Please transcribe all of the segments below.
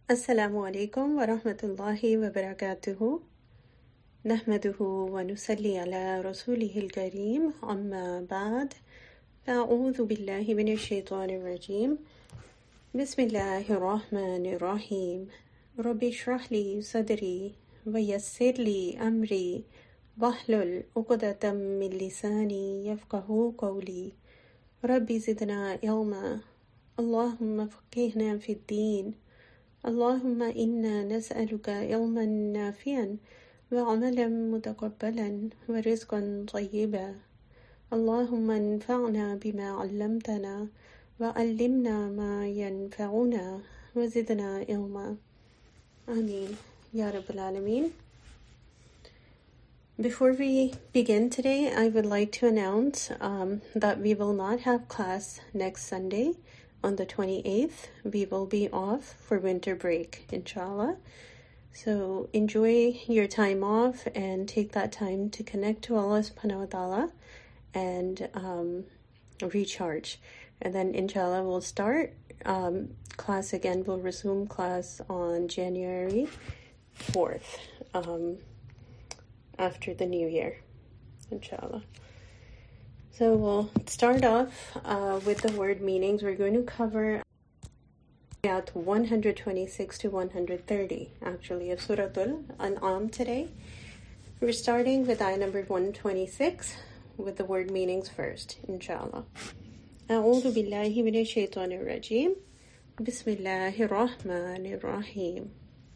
Assalamu alaikum wa rahmatullahi wa barakatuhu. Nahmaduhu wa nusalli ala rasulihil kareem. Amma ba'd. A'udhu billahi minash shaitanir rajeem. Bismillahir rahmanir rahim. Rabbi shrah li sadri wa yassir li amri wahlul 'uqdatam min lisani yafqahu qawli. Rabbi zidna ilma. Allahumma faqihna fid din. اللهم إنا نسألك علما نافعا وعملا متقبلا ورزقا طيبا اللهم انفعنا بما علمتنا وعلمنا ما ينفعنا وزدنا علما آمين Ya Rabbal Alameen. Before we begin today, I would like to announce that we will not have class next Sunday. On the 28th, we will be off for winter break, inshallah. So enjoy your time off and take that time to connect to Allah subhanahu wa ta'ala and recharge. And then inshallah we'll start class again. We'll resume class on January 4th after the new year, inshallah. So we'll start off with the word meanings. We're going to cover ayat 126 to 130, actually, of Surah Al-An'am today. We're starting with ayah number 126 with the word meanings first, inshallah. أعوذ بالله من الشيطان الرجيم. بسم الله الرحمن الرحيم.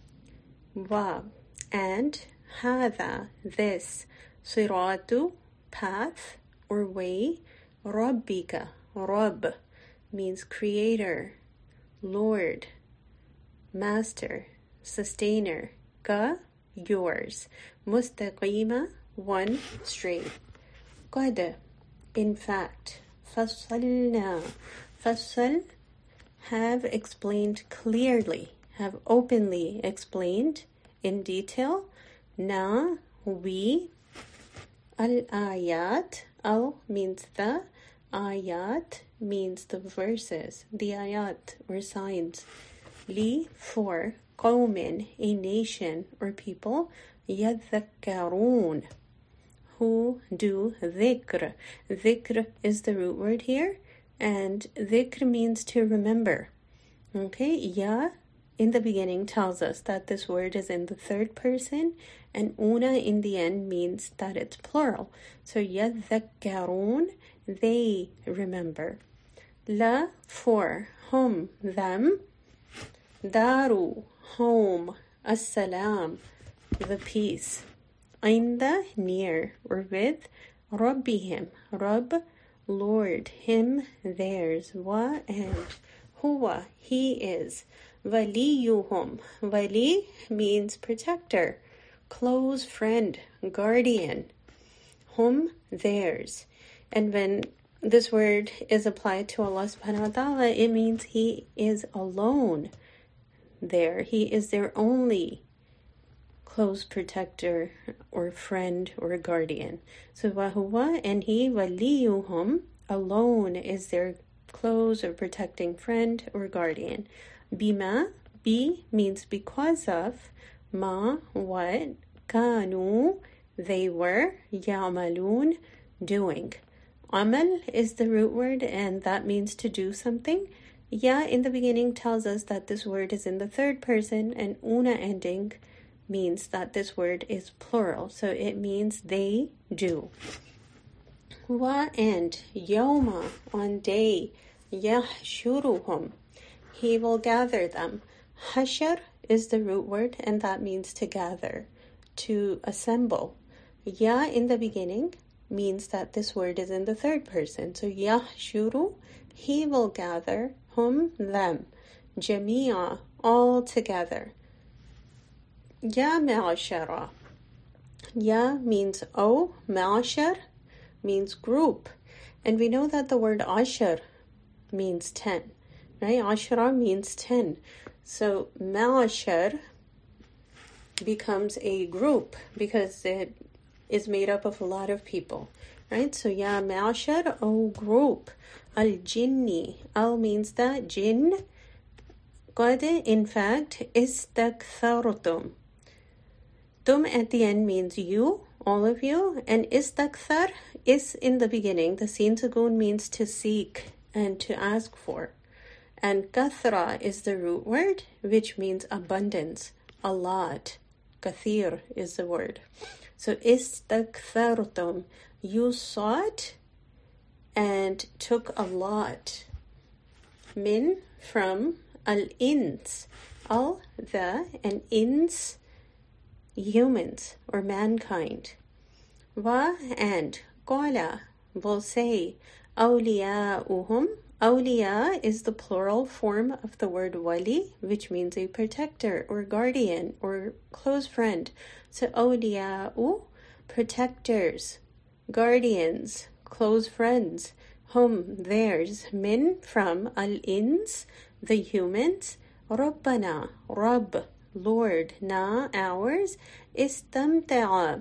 Wa, and هذا, this, صراط, path, or way, Rabbika, Rabb means creator, Lord, master, sustainer, ka, yours, mustaqima, one, straight, qad, in fact, fassalna, fassal, have explained clearly, have openly explained in detail, na, we, al-ayat, al means the, ayat means the verses, the ayat or signs, li for, qawmin, a nation or people, yadhakkarun, who do dhikr. Dhikr is the root word here, and dhikr means to remember. Okay, ya in the beginning tells us that this word is in the third person, and una in the end means that it's plural. So yadhakkarun, they remember. La for, hum, them. Daru, home. As-salam, the peace. Inda, near or with. Rabbihim, Rabb, Lord, him, theirs. Wa, and. Huwa, he is. Waliyuhum, wali means protector, close friend, guardian. Hum, theirs. And when this word is applied to Allah subhanahu wa ta'ala, it means he is alone there. He is their only close protector or friend or guardian. So wahuwa, and he, waliyuhum, alone is their close or protecting friend or guardian. Bima, be means because of, ma, what, kanu, they were, ya'malun, doing. Amal is the root word, and that means to do something. Ya in the beginning tells us that this word is in the third person, and una ending means that this word is plural, so it means they do. Wa, and yawma, on day, yahshuruhum, he will gather them. Hashar is the root word, and that means to gather, to assemble. Ya in the beginning means that this word is in the third person. So yahshuru, he will gather, hum, them. Jamia, all together. Ya ma'ashara. Ya means oh, ma'ashar means group. And we know that the word ashar means 10. Right? Ashara means 10. So ma'ashar becomes a group because it is made up of a lot of people. Right? So ya ma'ashar, oh group. Al-jinni. Al means that. Jinn قد, in fact, استكثرتم. Tum at the end means you, all of you, and istakthar is in the beginning. The sin sukoon means to seek and to ask for. And kathra is the root word, which means abundance, a lot. Kathir is the word. So istakthartum, you sought and took a lot. Min, from, al-ins, al, the, and ins, humans or mankind. Wa, and, qala, will say, awliya'uhum. Awliya is the plural form of the word wali, which means a protector or guardian or close friend. So awliya'u, protectors, guardians, close friends. Hum, theirs. Min, from, al-ins, the humans. Rabbana, Rabb, Lord. Na, ours. Istamta'a,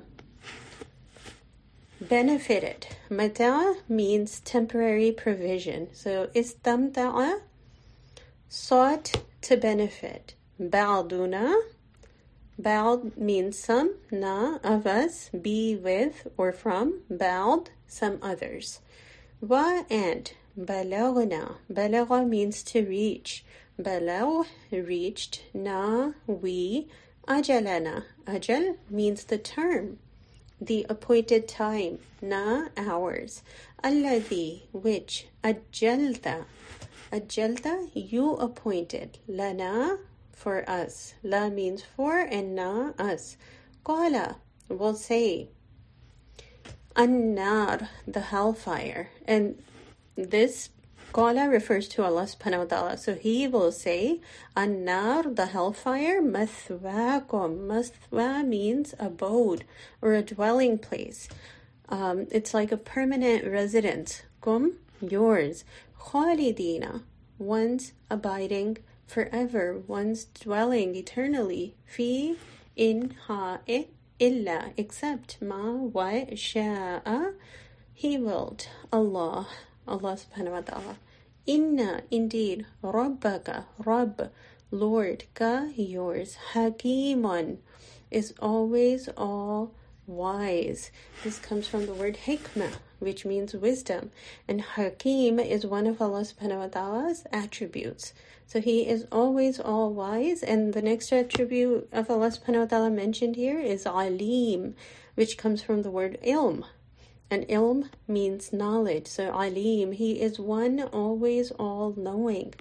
benefited. Mata means temporary provision. So istamta'a, sought to benefit. Ba'duna, ba'd means some. Na, of us. Be, with, or from. Ba'd, some others. Wa, and. Balagna, balagha means to reach. Balagh, reached. Na, we. Ajalana, ajal means the term, the appointed time. Na, hours. Alladhi, which. Ajjalta, ajjalta, you appointed. Lana, for us. La means for, and na, us. Qala, will say. An-nar, the hellfire. And this qala refers to Allah subhanahu wa ta'ala. So he will say, An-nar, the hellfire, mathwakum. Mathwa means abode or a dwelling place. It's like a permanent residence. Kum, yours. Khalidina, one's abiding forever, one's dwelling eternally. Fi, in, ha, it, illa, except ma, wa, sha'a, he willed. Allah subhanahu wa ta'ala. Inna, indeed, Rabbaka, Rabb, Lord, ka, yours. Hakimun, is always all wise. This comes from the word hikmah, which means wisdom. And Hakim is one of Allah subhanahu wa ta'ala's attributes. So he is always all wise. And the next attribute of Allah subhanahu wa ta'ala mentioned here is Alim, which comes from the word ilm. And ilm means knowledge. So Alim, he is one always all-knowing.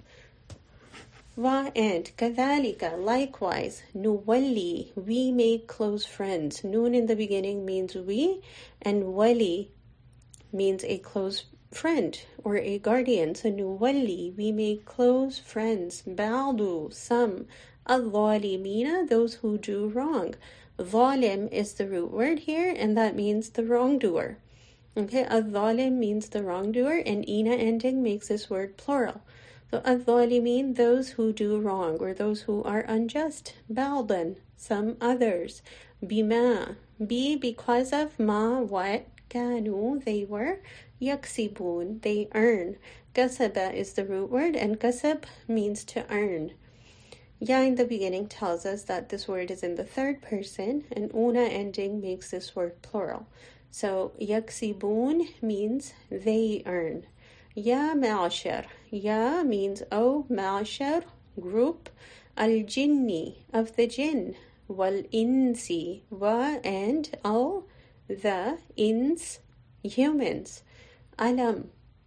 Wa, and kadhalika, likewise, nuwalli, we make close friends. Noon in the beginning means we, and wali means a close friend or a guardian. So nuwalli, we make close friends. Ba'du, some. Al-zalimina, those who do wrong. Zalim is the root word here, and that means the wrongdoer. Okay, al-zalim means the wrongdoer, and ina ending makes this word plural. So al-zalimin, those who do wrong or those who are unjust. Ba'dan, some others. Bima, be because of ma, what, kanu, they were. Yaksibun, they earn. Kasaba is the root word, and kasab means to earn. Ya in the beginning tells us that this word is in the third person, and una ending makes this word plural. So yaksibun means they earn. Ya ma'ashar, ya means oh ma'ashar, group. Al-jinni, of the jinn. Wal-insi, wa, and al, the, ins, humans. Alam,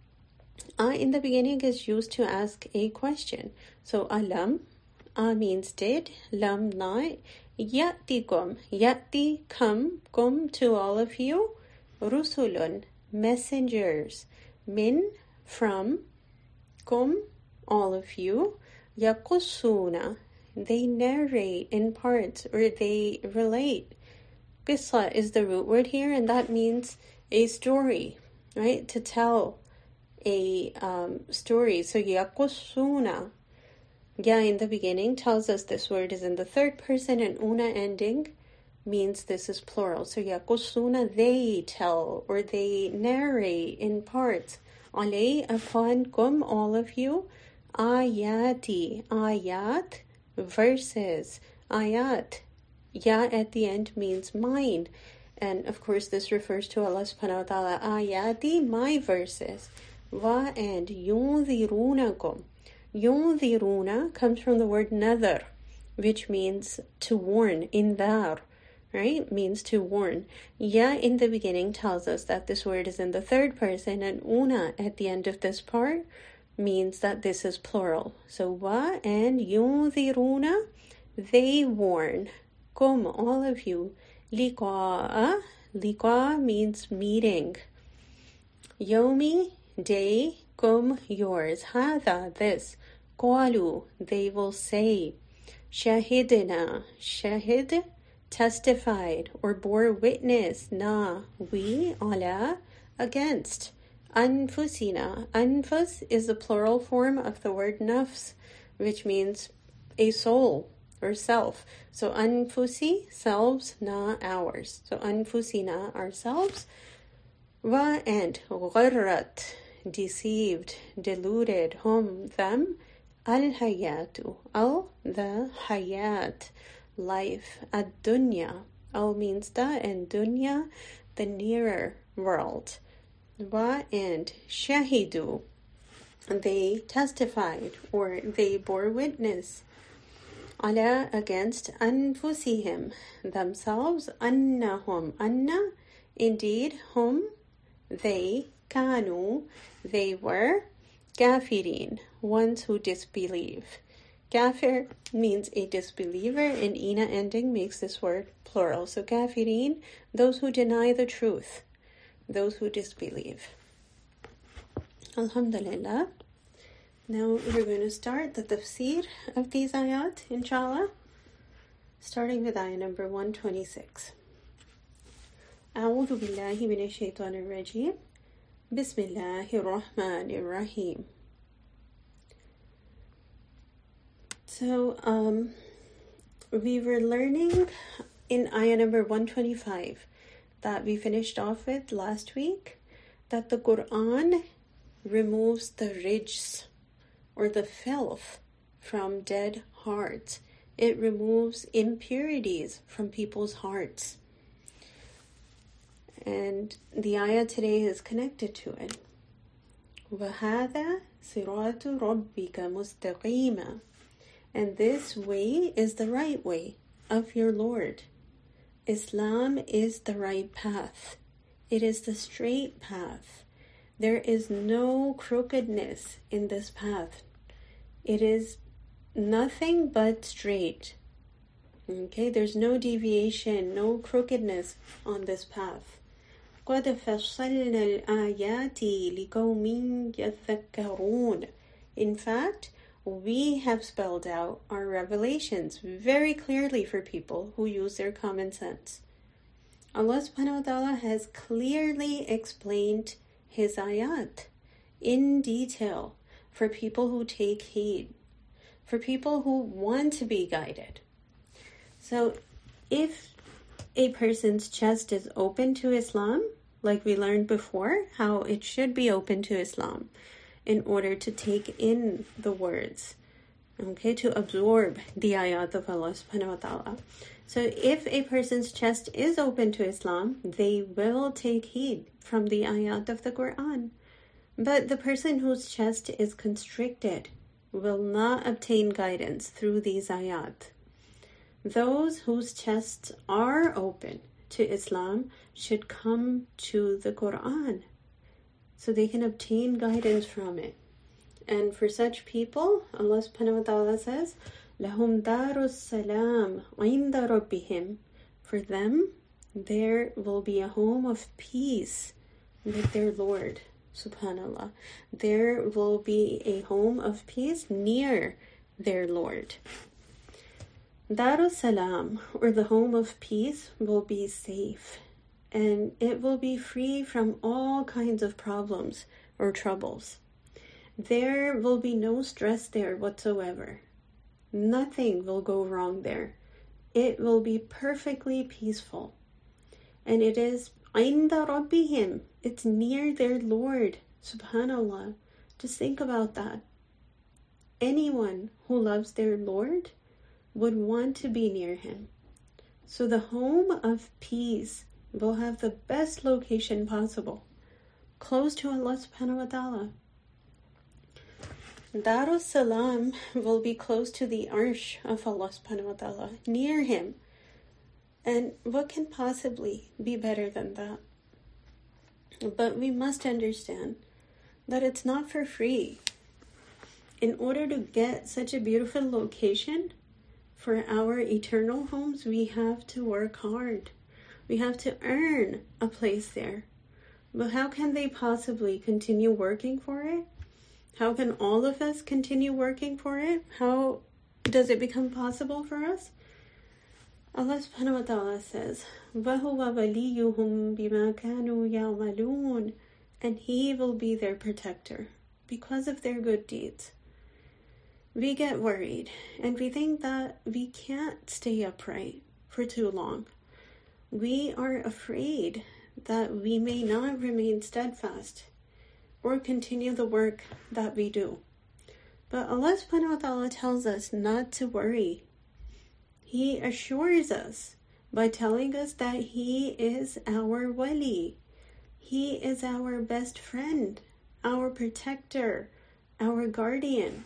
in the beginning is used to ask a question. So alam, means did, lam, not. Yatikum, yati, come, kum, to all of you. Rusulun, messengers. Min, from. Kum, all of you. Yaqussuna, they narrate in parts or they relate. Qissa is the root word here, and that means a story, right? To tell a story. So yaqussuna, ya in the beginning tells us this word is in the third person, and una ending means this is plural. So yaqussuna, they tell or they narrate in parts. Alay, upon kum, all of you. Ayati. Ayat, verses. Ayat. Ya at the end means mine. And of course this refers to Allah subhanahu wa ta'ala. Ayati, my verses. Wa and yunzirunakum. Yunziruna comes from the word nadhar, which means to warn. Indar, right? Means to warn. Ya in the beginning tells us that this word is in the third person, and una at the end of this part means that this is plural. So wa and yunziruna, they warn. Kum, all of you. Liqa'a, liqa means meeting. Yomi, day. Kum, yours. Hada, this. Qalu, they will say. Shahidna, shahid, testified or bore witness. Na, we, ala, against. Anfusina, anfus is the plural form of the word nafs, which means a soul or self. So anfusi, selves, na, ours. So anfusina, ourselves. Wa and gharrat, deceived, deluded, hum, them. Al-hayatu, the hayat, life. Ad-dunya, al means the, and dunya, the nearer world. Wa and shahidu, they testified or they bore witness. Ala, against. Anfusihim, themselves. Annahum, anna, indeed. Hum, they. Kanu, they were. Kafirin, ones who disbelieve. Kafir means a disbeliever, and ina ending makes this word plural. So kafirin, those who deny the truth, those who disbelieve. Alhamdulillah. Now we're going to start the tafsir of these ayat, inshallah, starting with ayah number 126. أعوذ بالله من الشيطان الرجيم. بسم الله الرحمن الرحيم. So, we were learning in ayah number 125 that we finished off with last week, that the Quran removes the rijs or the filth from dead hearts. It removes impurities from people's hearts. And the ayah today is connected to it. وَهَذَا صِرَاطُ رَبِّكَ مُسْتَقِيمًا. And this way is the right way of your Lord. Islam is the right path. It is the straight path. There is no crookedness in this path. It is nothing but straight. Okay, there's no deviation, no crookedness on this path. قَدْ فَصَّلْنَا الْآيَاتِ لِقَوْمٍ يَذَّكَّرُونَ. In fact, we have spelled out our revelations very clearly for people who use their common sense. Allah subhanahu wa ta'ala has clearly explained His ayat in detail for people who take heed, for people who want to be guided. So if a person's chest is open to Islam, like we learned before, how it should be open to Islam in order to take in the words, okay, to absorb the ayat of Allah subhanahu wa ta'ala. So if a person's chest is open to Islam, they will take heed from the ayat of the Quran. But the person whose chest is constricted will not obtain guidance through these ayat. Those whose chests are open to Islam should come to the Quran so they can obtain guidance from it. And for such people, Allah subhanahu wa ta'ala says, لَهُمْ دَارُ السَّلَامِ عِنْدَ رَبِّهِمْ. For them, there will be a home of peace with their Lord. Subhanallah. There will be a home of peace near their Lord. Darus Salam, or the home of peace, will be safe, and it will be free from all kinds of problems or troubles. There will be no stress there whatsoever. Nothing will go wrong there. It will be perfectly peaceful. And it is عِنْدَ رَبِّهِمْ. It's near their Lord. Subhanallah. Just think about that. Anyone who loves their Lord would want to be near him. So the home of peace will have the best location possible, close to Allah subhanahu wa ta'ala. Darus Salam will be close to the arsh of Allah subhanahu wa ta'ala, near him. And what can possibly be better than that? But we must understand that it's not for free. In order to get such a beautiful location for our eternal homes, we have to work hard. We have to earn a place there. But how can they possibly continue working for it? How can all of us continue working for it? How does it become possible for us? Allah subhanahu wa ta'ala says, وَهُوَ وَلِيُّهُمْ بِمَا كَانُوا يَعْمَلُونَ, and He will be their protector because of their good deeds. We get worried and we think that we can't stay upright for too long. We are afraid that we may not remain steadfast or continue the work that we do. But Allah subhanahu wa ta'ala tells us not to worry. He assures us by telling us that He is our wali. He is our best friend, our protector, our guardian.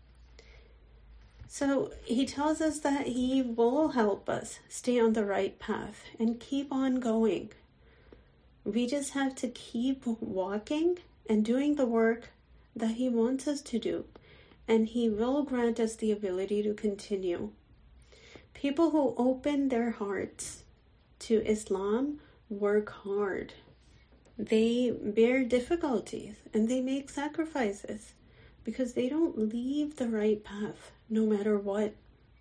So He tells us that He will help us stay on the right path and keep on going. We just have to keep walking and doing the work that He wants us to do, and He will grant us the ability to continue. People who open their hearts to Islam work hard. They bear difficulties and they make sacrifices because they don't leave the right path no matter what.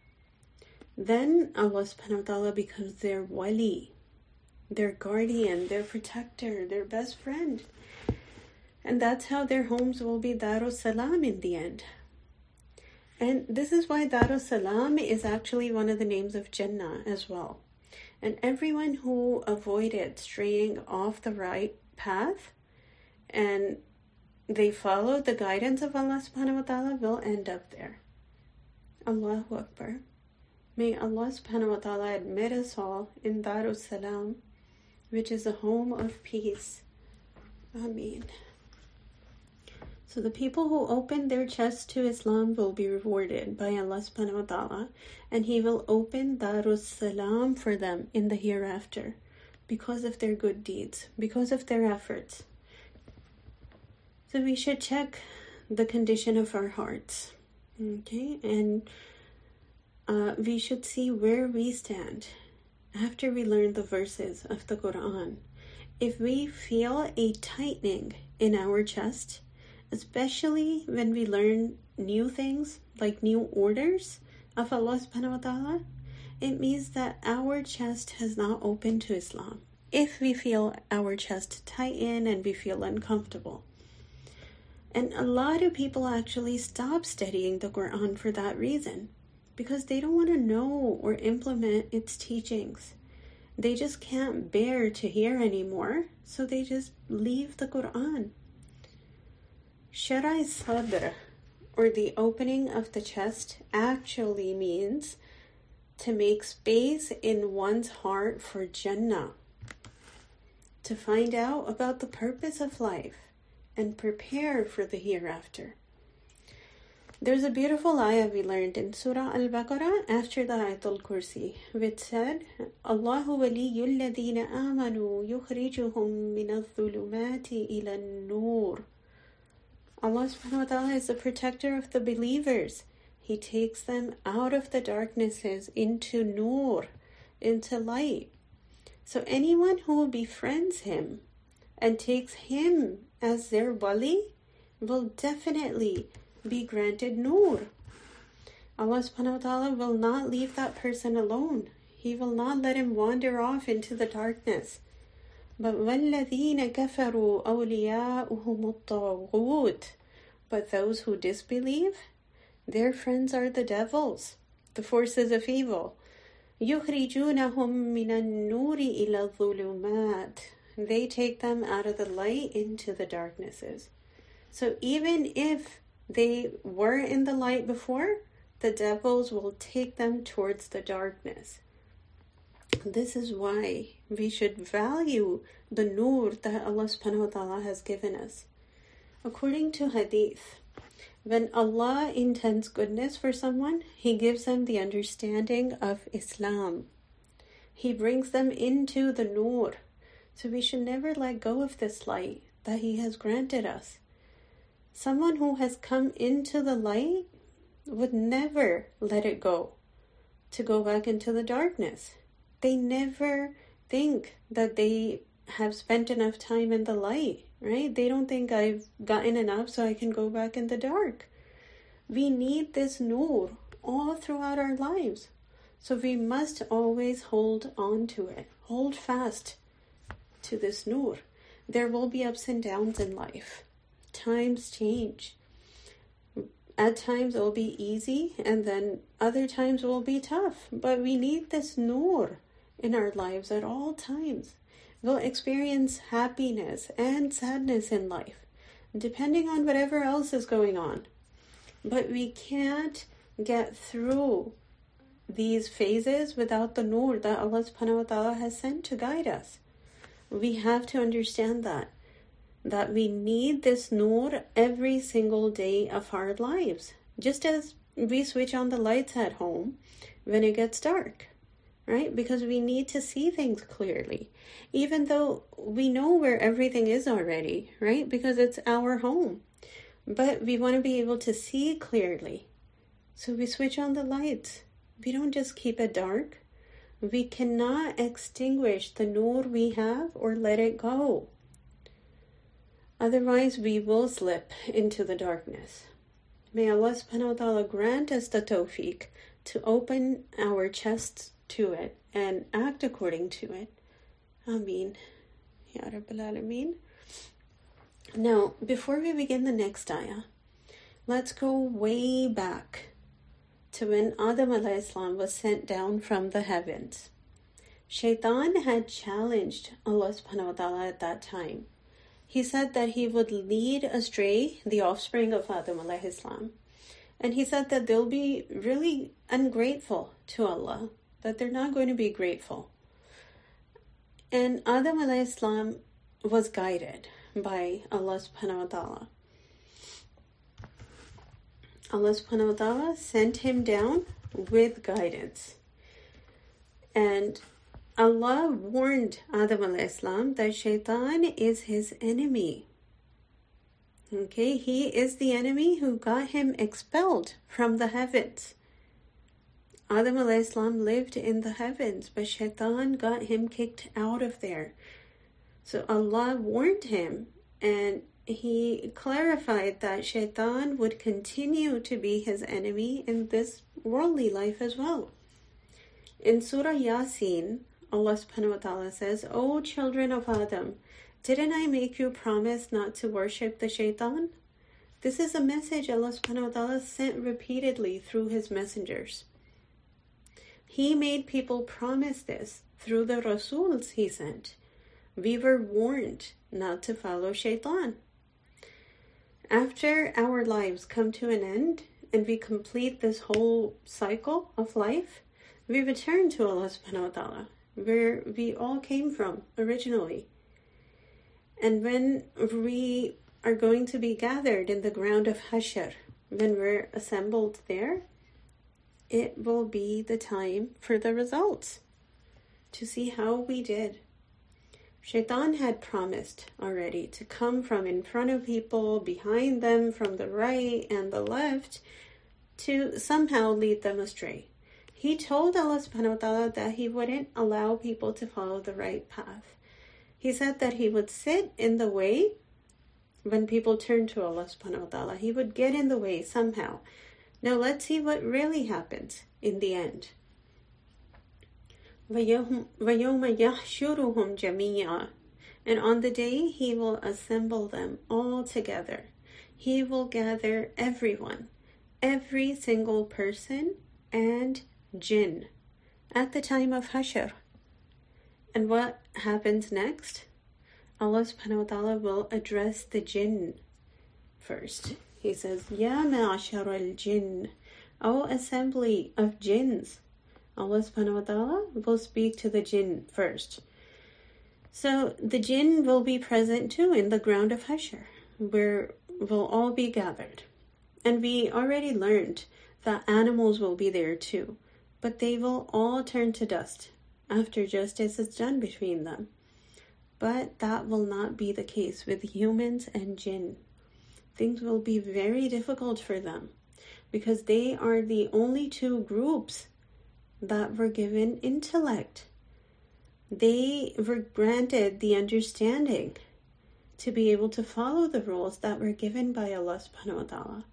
Then Allah subhanahu wa ta'ala becomes their wali, their guardian, their protector, their best friend. And that's how their homes will be Darus Salam in the end. And this is why Darus Salam is actually one of the names of Jannah as well. And everyone who avoided straying off the right path and they followed the guidance of Allah subhanahu wa ta'ala will end up there. Allahu Akbar. May Allah subhanahu wa ta'ala admit us all in Darus Salam, which is a home of peace. Ameen. So the people who open their chests to Islam will be rewarded by Allah subhanahu wa ta'ala, and He will open Darus Salam for them in the hereafter because of their good deeds, because of their efforts. So we should check the condition of our hearts, okay? And we should see where we stand after we learn the verses of the Quran. If we feel a tightening in our chest, especially when we learn new things, like new orders of Allah subhanahu wa ta'ala, it means that our chest has not opened to Islam. If we feel our chest tighten and we feel uncomfortable. And a lot of people actually stop studying the Quran for that reason, because they don't want to know or implement its teachings. They just can't bear to hear anymore, so they just leave the Quran. Sharai Sadr, or the opening of the chest, actually means to make space in one's heart for Jannah, to find out about the purpose of life and prepare for the hereafter. There's a beautiful ayah we learned in Surah Al-Baqarah after the Ayatul Kursi, which said, Allahu waliyyul ladhina amanu yukhrijuhum minadh dhulumati ila an-nur. Allah subhanahu wa ta'ala is the protector of the believers. He takes them out of the darknesses into nur, into light. So anyone who befriends Him and takes Him as their wali will definitely be granted nur. Allah subhanahu wa ta'ala will not leave that person alone. He will not let him wander off into the darkness. But وَالَّذِينَ كَفَرُوا أَوْلِيَاؤُهُمُ الطَّاغُوتُ. But those who disbelieve, their friends are the devils, the forces of evil. يُخْرِجُونَهُم مِّنَ النُّورِ إِلَى الظُّلُمَاتِ. They take them out of the light into the darknesses. So even if they were in the light before, the devils will take them towards the darkness. This is why we should value the nur that Allah subhanahu wa ta'ala has given us. According to hadith, when Allah intends goodness for someone, He gives them the understanding of Islam. He brings them into the nur. So we should never let go of this light that He has granted us. Someone who has come into the light would never let it go to go back into the darkness. They never think that they have spent enough time in the light, right? They don't think I've gotten enough so I can go back in the dark. We need this nur all throughout our lives. So we must always hold on to it. Hold fast to this nur. There will be ups and downs in life. Times change. At times it will be easy, and then other times it will be tough. But we need this nur in our lives at all times. We'll experience happiness and sadness in life, depending on whatever else is going on. But we can't get through these phases without the nur that Allah subhanahu wa ta'ala has sent to guide us. We have to understand that we need this nur every single day of our lives. Just as we switch on the lights at home when it gets dark, right? Because we need to see things clearly, even though we know where everything is already, right? Because it's our home. But we want to be able to see clearly. So we switch on the lights. We don't just keep it dark. We cannot extinguish the nur we have or let it go. Otherwise, we will slip into the darkness. May Allah subhanahu wa ta'ala grant us the tawfiq to open our chests to it and act according to it. Ameen. Ya Rabbil Alameen. Now, before we begin the next ayah, let's go way back to when Adam alayhi salam was sent down from the heavens. Shaitan had challenged Allah subhanahu wa ta'ala at that time. He said that he would lead astray the offspring of Adam alayhi salam. And he said that they'll be really ungrateful to Allah, that they're not going to be grateful. And Adam alayhi salam was guided by Allah subhanahu wa ta'ala. Allah subhanahu wa ta'ala sent him down with guidance. And Allah warned Adam alayhi salam that Shaitan is his enemy. Okay, he is the enemy who got him expelled from the heavens. Adam alayhi salam lived in the heavens, but Shaitan got him kicked out of there. So Allah warned him, and He clarified that Shaitan would continue to be his enemy in this worldly life as well. In Surah Yasin, Allah subhanahu wa ta'ala says, O children of Adam, didn't I make you promise not to worship the Shaitan? This is a message Allah subhanahu wa ta'ala sent repeatedly through His messengers. He made people promise this through the Rasuls He sent. We were warned not to follow Shaitan. After our lives come to an end and we complete this whole cycle of life, we return to Allah subhanahu wa ta'ala, where we all came from originally. And when we are going to be gathered in the ground of Hashr, when we're assembled there, it will be the time for the results, to see how we did. Shaitan had promised already to come from in front of people, behind them, from the right and the left, to somehow lead them astray. He told Allah subhanahu wa ta'ala that He wouldn't allow people to follow the right path. He said that He would sit in the way when people turn to Allah subhanahu wa ta'ala. He would get in the way somehow. Now let's see what really happens in the end. وَيَوْمَ يَحْشُرُهُمْ جَمِيعًا. And on the day He will assemble them all together. He will gather everyone, every single person and jinn at the time of Hashr. And what happens next? Allah subhanahu wa ta'ala will address the jinn first. He says, Ya ma'ashar al-jinn, O assembly of jinns. Allah subhanahu wa ta'ala will speak to the jinn first. So the jinn will be present too in the ground of Hashr, where we'll all be gathered. And we already learned that animals will be there too, but they will all turn to dust after justice is done between them. But that will not be the case with humans and jinn. Things will be very difficult for them because they are the only two groups that were given intellect. They were granted the understanding to be able to follow the rules that were given by Allah subhanahu wa ta'ala.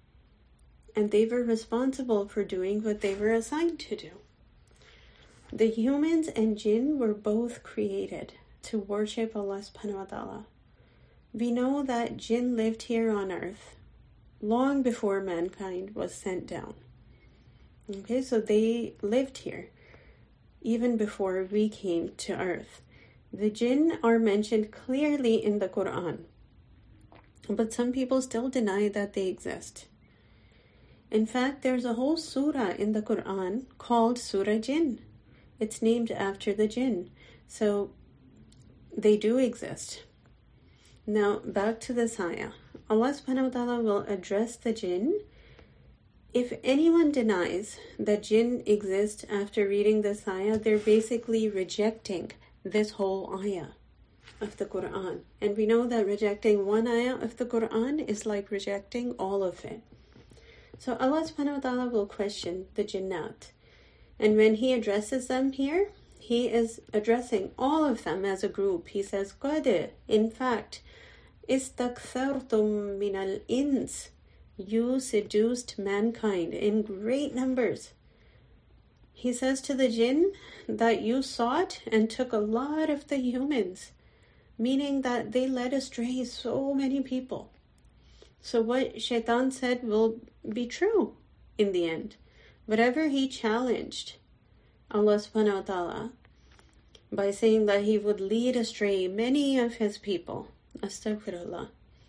And they were responsible for doing what they were assigned to do. The humans and jinn were both created to worship Allah subhanahu wa ta'ala. We know that jinn lived here on earth long before mankind was sent down. Okay, so they lived here even before we came to earth. The jinn are mentioned clearly in the Quran, but some people still deny that they exist. In fact, there's a whole surah in the Quran called Surah Jinn. It's named after the jinn. So they do exist. Now, back to this ayah. Allah subhanahu wa ta'ala will address the jinn. If anyone denies that jinn exist after reading this ayah, they're basically rejecting this whole ayah of the Quran. And we know that rejecting one ayah of the Quran is like rejecting all of it. So Allah subhanahu wa ta'ala will question the jinnat. And when He addresses them here, He is addressing all of them as a group. He says, قَدْ, in fact, إِسْتَكْثَرْتُم مِّنَ الْإِنسِ, you seduced mankind in great numbers. He says to the jinn that you sought and took a lot of the humans, meaning that they led astray so many people. So what Shaitan said will be true in the end. Whatever he challenged Allah subhanahu wa ta'ala by saying that he would lead astray many of his people, astaghfirullah,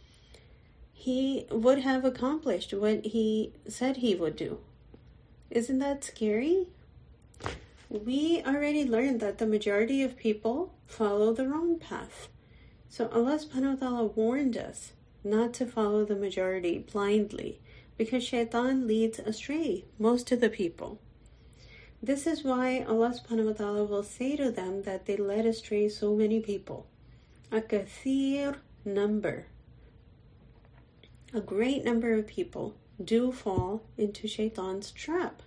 he would have accomplished what he said he would do. Isn't that scary? We already learned that the majority of people follow the wrong path. So Allah subhanahu wa ta'ala warned us not to follow the majority blindly, because Shaitan leads astray most of the people. This is why Allah subhanahu wa ta'ala will say to them that they led astray so many people. A kathir number. A great number of people do fall into Shaitan's trap.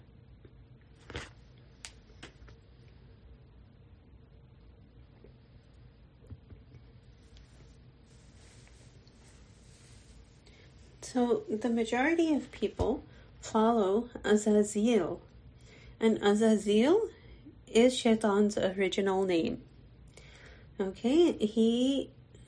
So the majority of people follow Azazil. And Azazil is Shaitan's original name. Okay, he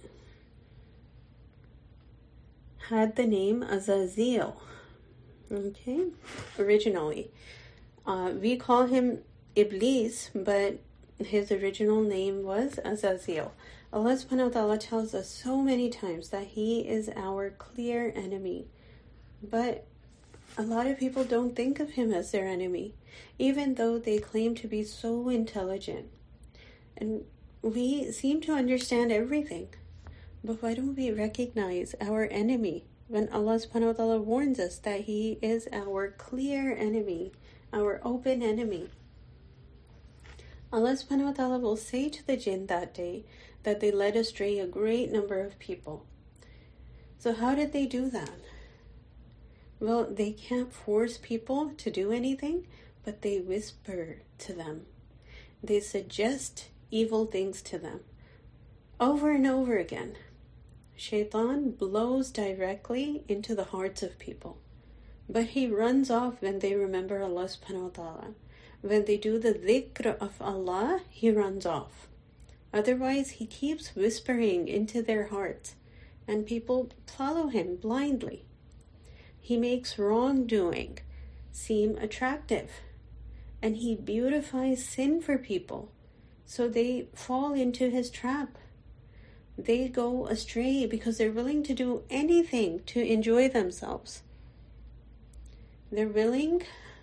had the name Azazil. Okay, originally. We call him Iblis, but his original name was Azazil. Allah subhanahu wa ta'ala tells us so many times that he is our clear enemy. But a lot of people don't think of him as their enemy, even though they claim to be so intelligent. And we seem to understand everything. But why don't we recognize our enemy when Allah subhanahu wa ta'ala warns us that he is our clear enemy, our open enemy? Allah subhanahu wa ta'ala will say to the jinn that day that they led astray a great number of people. So how did they do that? Well, they can't force people to do anything, but they whisper to them. They suggest evil things to them over and over again. Shaitan blows directly into the hearts of people, but he runs off when they remember Allah subhanahu wa ta'ala. When they do the dhikr of Allah, he runs off. Otherwise, he keeps whispering into their hearts, and people follow him blindly. He makes wrongdoing seem attractive, and he beautifies sin for people, so they fall into his trap. they go astray because they're willing to do anything to enjoy themselves. They're willing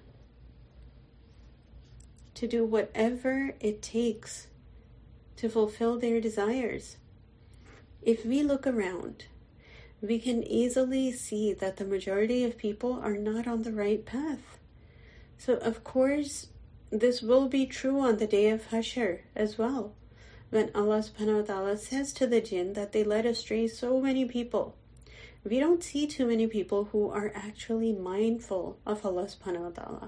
to do whatever it takes to fulfill their desires. If we look around, we can easily see that the majority of people are not on the right path. So of course, this will be true on the day of Hashr as well, when Allah subhanahu wa ta'ala says to the jinn that they led astray so many people. We don't see too many people who are actually mindful of Allah subhanahu wa ta'ala.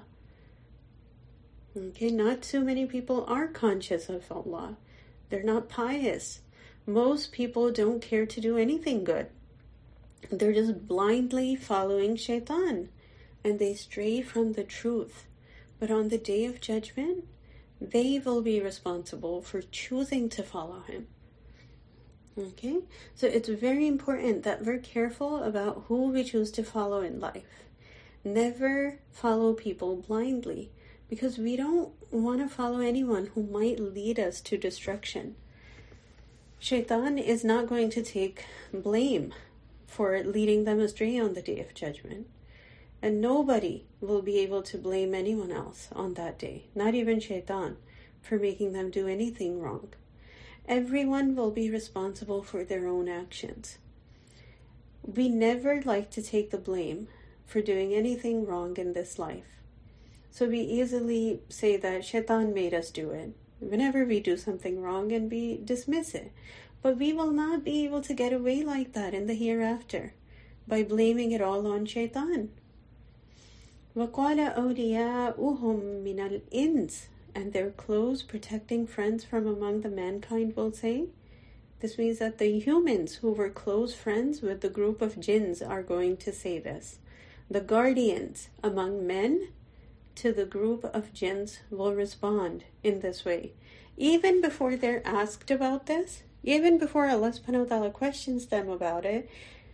Okay, not too many people are conscious of Allah. They're not pious. Most people don't care to do anything good. They're just blindly following shaitan, and they stray from the truth. But on the day of judgment, they will be responsible for choosing to follow him. Okay, so it's very important that we're careful about who we choose to follow in life. Never follow people blindly, because we don't want to follow anyone who might lead us to destruction. Shaitan is not going to take blame for leading them astray on the day of judgment. And nobody will be able to blame anyone else on that day, not even Shaitan, for making them do anything wrong. Everyone will be responsible for their own actions. We never like to take the blame for doing anything wrong in this life. So we easily say that Shaitan made us do it whenever we do something wrong, and we dismiss it. But we will not be able to get away like that in the hereafter by blaming it all on Shaitan. وَقَالَ أَوْلِيَاؤُهُمْ مِنَ الْإِنسِ, and their close protecting friends from among the mankind will say. This means that the humans who were close friends with the group of jinns are going to say this. The guardians among men to the group of jinns will respond in this way. Even before they're asked about this, even before Allah subhanahu wa ta'ala questions them about it,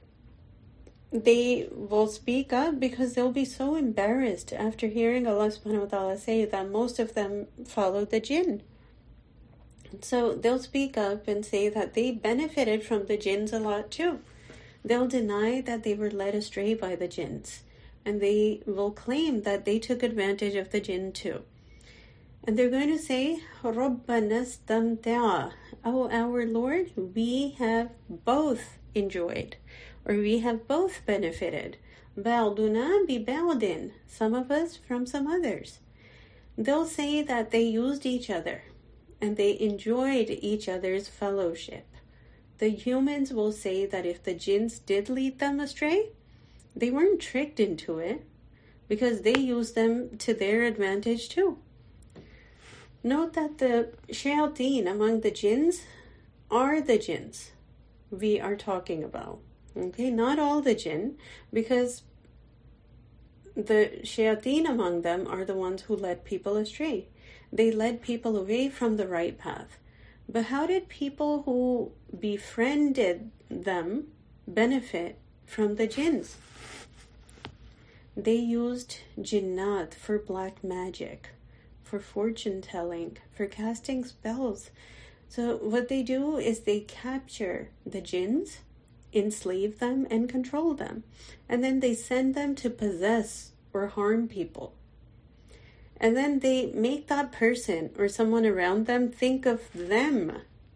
they will speak up, because they'll be so embarrassed after hearing Allah subhanahu wa ta'ala say that most of them followed the jinn. So they'll speak up and say that they benefited from the jinns a lot too. They'll deny that they were led astray by the jinns, and they will claim that they took advantage of the jinn too. And they're going to say, رَبَّنَا اسْتَمْتَعَ, oh our Lord, we have both enjoyed, or we have both benefited. بَعْضُنَا بِبَعْضٍ, some of us from some others. They'll say that they used each other, and they enjoyed each other's fellowship. The humans will say that if the jinns did lead them astray, they weren't tricked into it, because they used them to their advantage too. Note that the shayateen among the jinns are the jinns we are talking about. Okay, not all the jinn, because the shayateen among them are the ones who led people astray. They led people away from the right path. But how did people who befriended them benefit from the jinns? They used jinnat for black magic, for fortune telling, for casting spells. So what they do is they capture the jinns, enslave them, and control them. And then they send them to possess or harm people. And then they make that person or someone around them think of them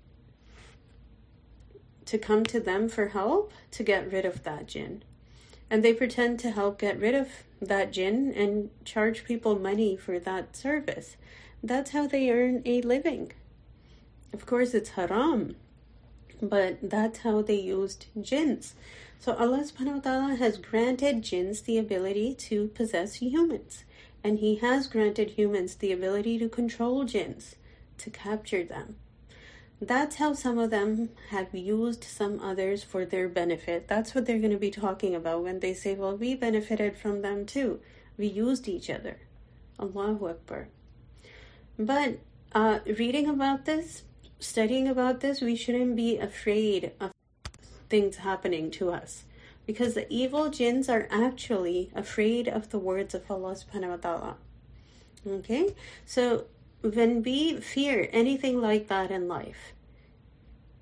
to come to them for help to get rid of that jinn. And they pretend to help get rid of that jinn and charge people money for that service. That's how they earn a living. Of course, it's haram, but that's how they used jinns. So Allah subhanahu wa ta'ala has granted jinns the ability to possess humans. And He has granted humans the ability to control jinns, to capture them. That's how some of them have used some others for their benefit. That's what they're going to be talking about when they say, well, we benefited from them too. We used each other. Allahu Akbar. But reading about this, studying about this, we shouldn't be afraid of things happening to us. Because the evil jinns are actually afraid of the words of Allah subhanahu wa ta'ala. Okay? So when we fear anything like that in life,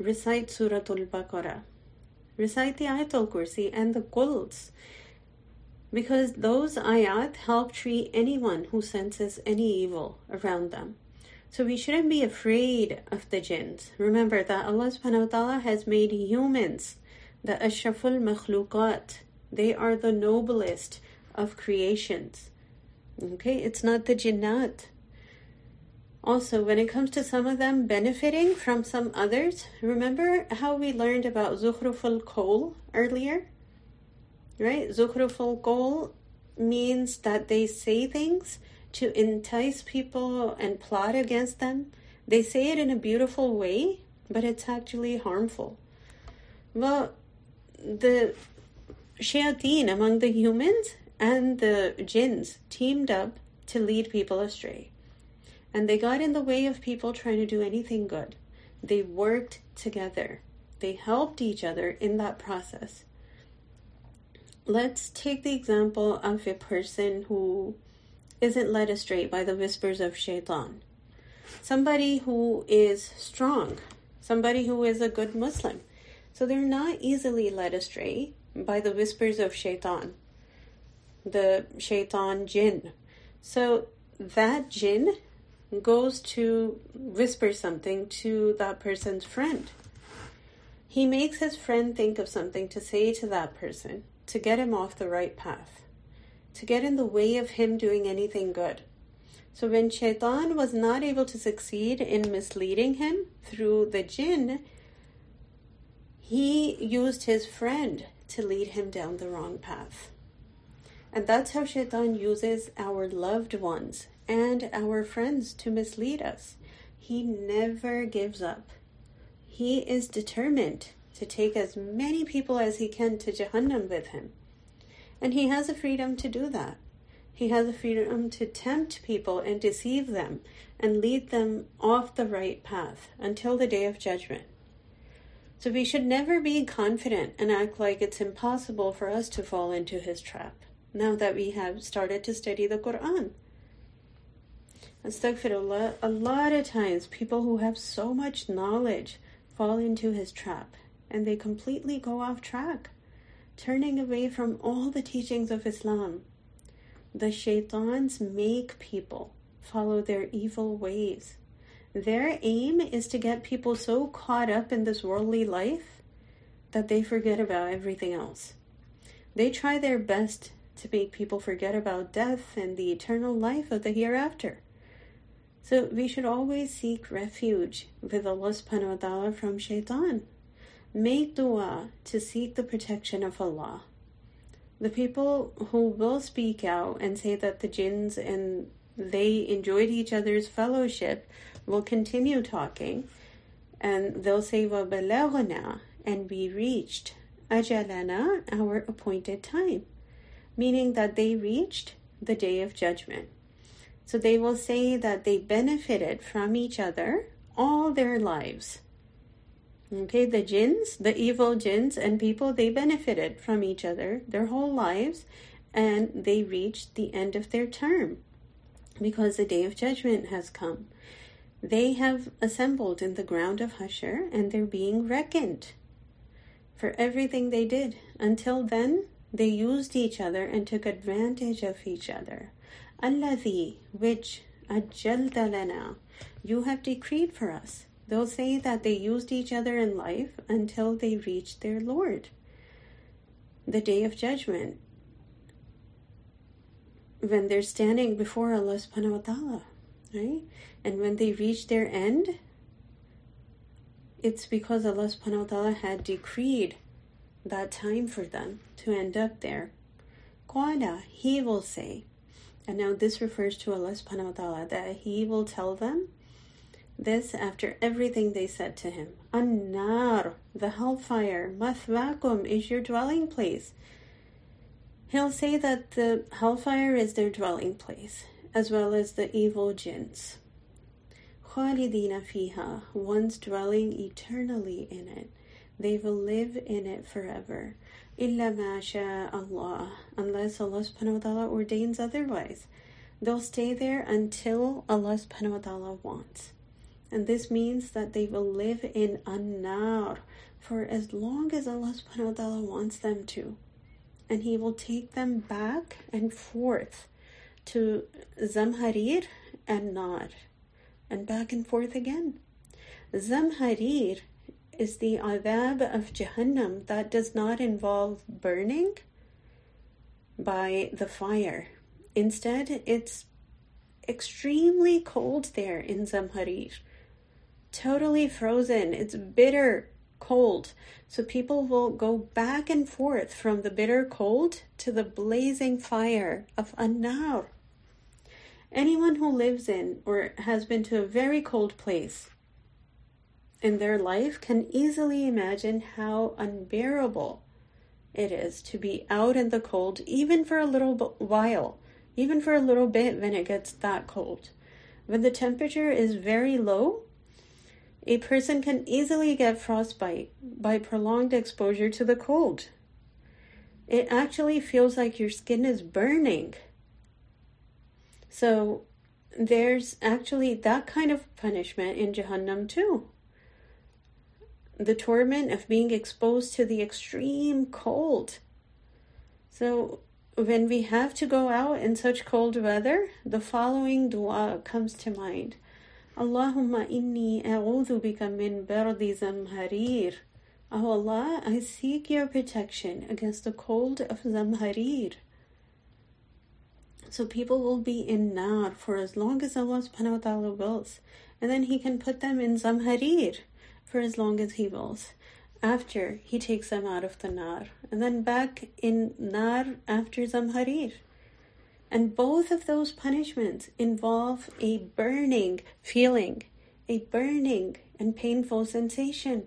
recite Suratul Baqarah, recite the Ayatul Kursi and the Quls, because those ayat help treat anyone who senses any evil around them. So we shouldn't be afraid of the jinns. Remember that Allah subhanahu wa ta'ala has made humans the ashraful makhluqat. They are the noblest of creations. Okay, it's not the jinnat. Also, when it comes to some of them benefiting from some others, remember how we learned about Zukhruful Qawl earlier? Right? Zukhruful Qawl means that they say things to entice people and plot against them. They say it in a beautiful way, but it's actually harmful. Well, the shayateen among the humans and the jinns teamed up to lead people astray. And they got in the way of people trying to do anything good. They worked together. They helped each other in that process. Let's take the example of a person who isn't led astray by the whispers of shaitan. Somebody who is strong. Somebody who is a good Muslim. So they're not easily led astray by the whispers of shaitan. The shaitan jinn. So that jinn goes to whisper something to that person's friend. He makes his friend think of something to say to that person to get him off the right path, to get in the way of him doing anything good. So when shaitan was not able to succeed in misleading him through the jinn, he used his friend to lead him down the wrong path. And that's how shaitan uses our loved ones and our friends to mislead us. He never gives up. He is determined to take as many people as he can to Jahannam with him. And he has the freedom to do that. He has the freedom to tempt people and deceive them and lead them off the right path until the day of judgment. So we should never be confident and act like it's impossible for us to fall into his trap now that we have started to study the Quran. Astaghfirullah, a lot of times people who have so much knowledge fall into his trap and they completely go off track, turning away from all the teachings of Islam. The shaitans make people follow their evil ways. Their aim is to get people so caught up in this worldly life that they forget about everything else. They try their best to make people forget about death and the eternal life of the hereafter. So we should always seek refuge with Allah subhanahu wa ta'ala from shaitan. Make dua to seek the protection of Allah. The people who will speak out and say that the jinns and they enjoyed each other's fellowship will continue talking, and they'll say وَبَلَغْنَا, and we reached ajalana, our appointed time, meaning that they reached the day of judgment. So they will say that they benefited from each other all their lives. Okay, the jinns, the evil jinns and people, they benefited from each other their whole lives, and they reached the end of their term because the day of judgment has come. They have assembled in the ground of Hashr and they're being reckoned for everything they did. Until then, they used each other and took advantage of each other. Alladhi, which ajjalta lana, you have decreed for us. They'll say that they used each other in life until they reached their Lord, the day of judgment, when they're standing before Allah subhanahu wa ta'ala, right? And when they reach their end, it's because Allah subhanahu wa ta'ala had decreed that time for them to end up there. Qala, he will say, and now this refers to Allah subhanahu wa ta'ala, that he will tell them this after everything they said to him. An-nar, the hellfire, mathwakum, is your dwelling place. He'll say that the hellfire is their dwelling place, as well as the evil jinns. Khalidina fiha, one's dwelling eternally in it. They will live in it forever. Illa ma sha Allah, unless Allah subhanahu wa ta'ala ordains otherwise. They'll stay there until Allah subhanahu wa ta'ala wants. And this means that they will live in an-nar for as long as Allah subhanahu wa ta'ala wants them to. And He will take them back and forth to Zamharir and Nar, and back and forth again. Zamharir is the adhab of Jahannam that does not involve burning by the fire. Instead, it's extremely cold there in Zamharir. Totally frozen. It's bitter cold. So people will go back and forth from the bitter cold to the blazing fire of an-nar. Anyone who lives in or has been to a very cold place in their life can easily imagine how unbearable it is to be out in the cold, even for a little while, even for a little bit when it gets that cold. When the temperature is very low, a person can easily get frostbite by prolonged exposure to the cold. It actually feels like your skin is burning. So there's actually that kind of punishment in Jahannam too. The torment of being exposed to the extreme cold. So when we have to go out in such cold weather, the following dua comes to mind. Allahumma inni a'udhu bika min bardi zamharir. Oh Allah, I seek your protection against the cold of Zamharir. So people will be in Nar for as long as Allah subhanahu wa ta'ala wills. And then He can put them in Zamharir for as long as He wills, after He takes them out of the Nar. And then back in Nar after Zamharir. And both of those punishments involve a burning feeling, a burning and painful sensation.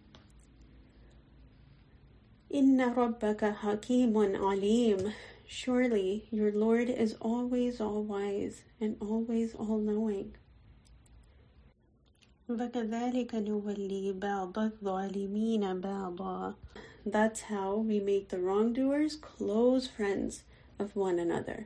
Inna rabbaka hakimun alim. Surely your Lord is always all-wise and always all-knowing. وَكَذَلِكَ نُوَلِّي بَعْضَ الظَّالِمِينَ بَعْضًا. That's how we make the wrongdoers close friends of one another.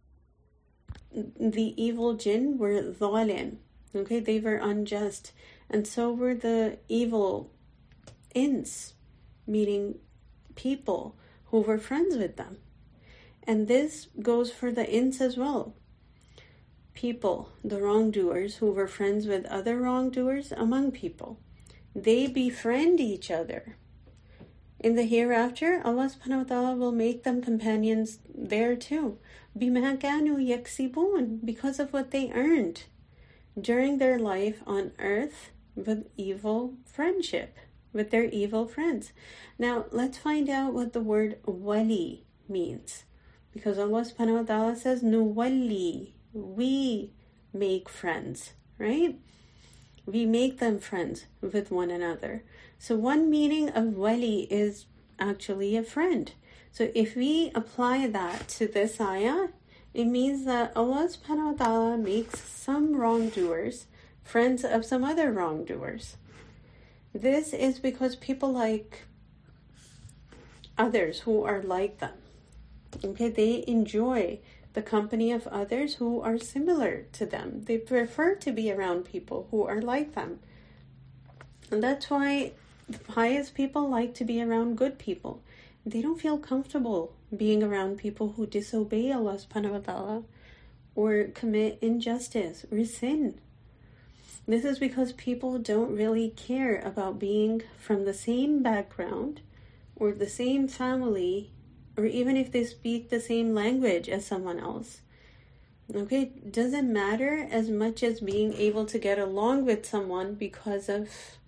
The evil jinn were zalim. Okay, they were unjust. And so were the evil ins, meaning people who were friends with them. And this goes for the ins as well. People, the wrongdoers who were friends with other wrongdoers among people, they befriend each other. In the hereafter, Allah subhanahu wa ta'ala will make them companions there too. بِمَا كَانُوا يَكْسِبُونَ, because of what they earned during their life on earth with evil friendship, with their evil friends. Now, let's find out what the word wali means. Because Allah subhanahu wa ta'ala says, nuwali, we make friends, right? We make them friends with one another. So one meaning of wali is actually a friend. So if we apply that to this ayah, it means that Allah subhanahu wa ta'ala makes some wrongdoers friends of some other wrongdoers. This is because people like others who are like them. Okay, they enjoy the company of others who are similar to them. They prefer to be around people who are like them. And that's why pious people like to be around good people. They don't feel comfortable being around people who disobey Allah subhanahu wa ta'ala or commit injustice or sin. This is because people don't really care about being from the same background or the same family, or even if they speak the same language as someone else. Okay, doesn't matter as much as being able to get along with someone because of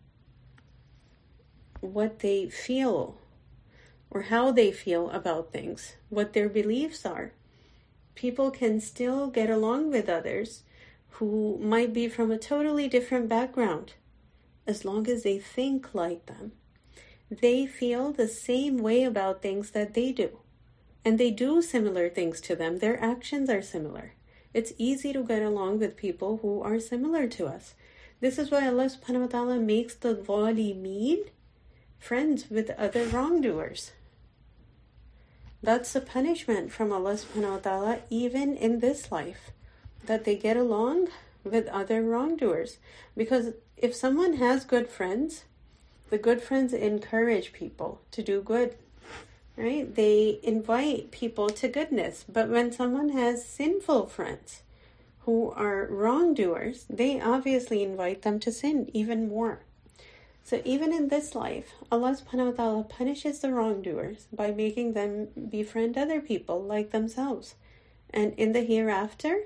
what they feel or how they feel about things, what their beliefs are. People can still get along with others who might be from a totally different background, as long as they think like them. They feel the same way about things that they do. And they do similar things to them. Their actions are similar. It's easy to get along with people who are similar to us. This is why Allah subhanahu wa ta'ala makes the zalimeen friends with other wrongdoers. That's a punishment from Allah subhanahu wa ta'ala even in this life. That they get along with other wrongdoers. Because if someone has good friends, the good friends encourage people to do good, right? They invite people to goodness. But when someone has sinful friends who are wrongdoers, they obviously invite them to sin even more. So even in this life, Allah subhanahu wa ta'ala punishes the wrongdoers by making them befriend other people like themselves. And in the hereafter,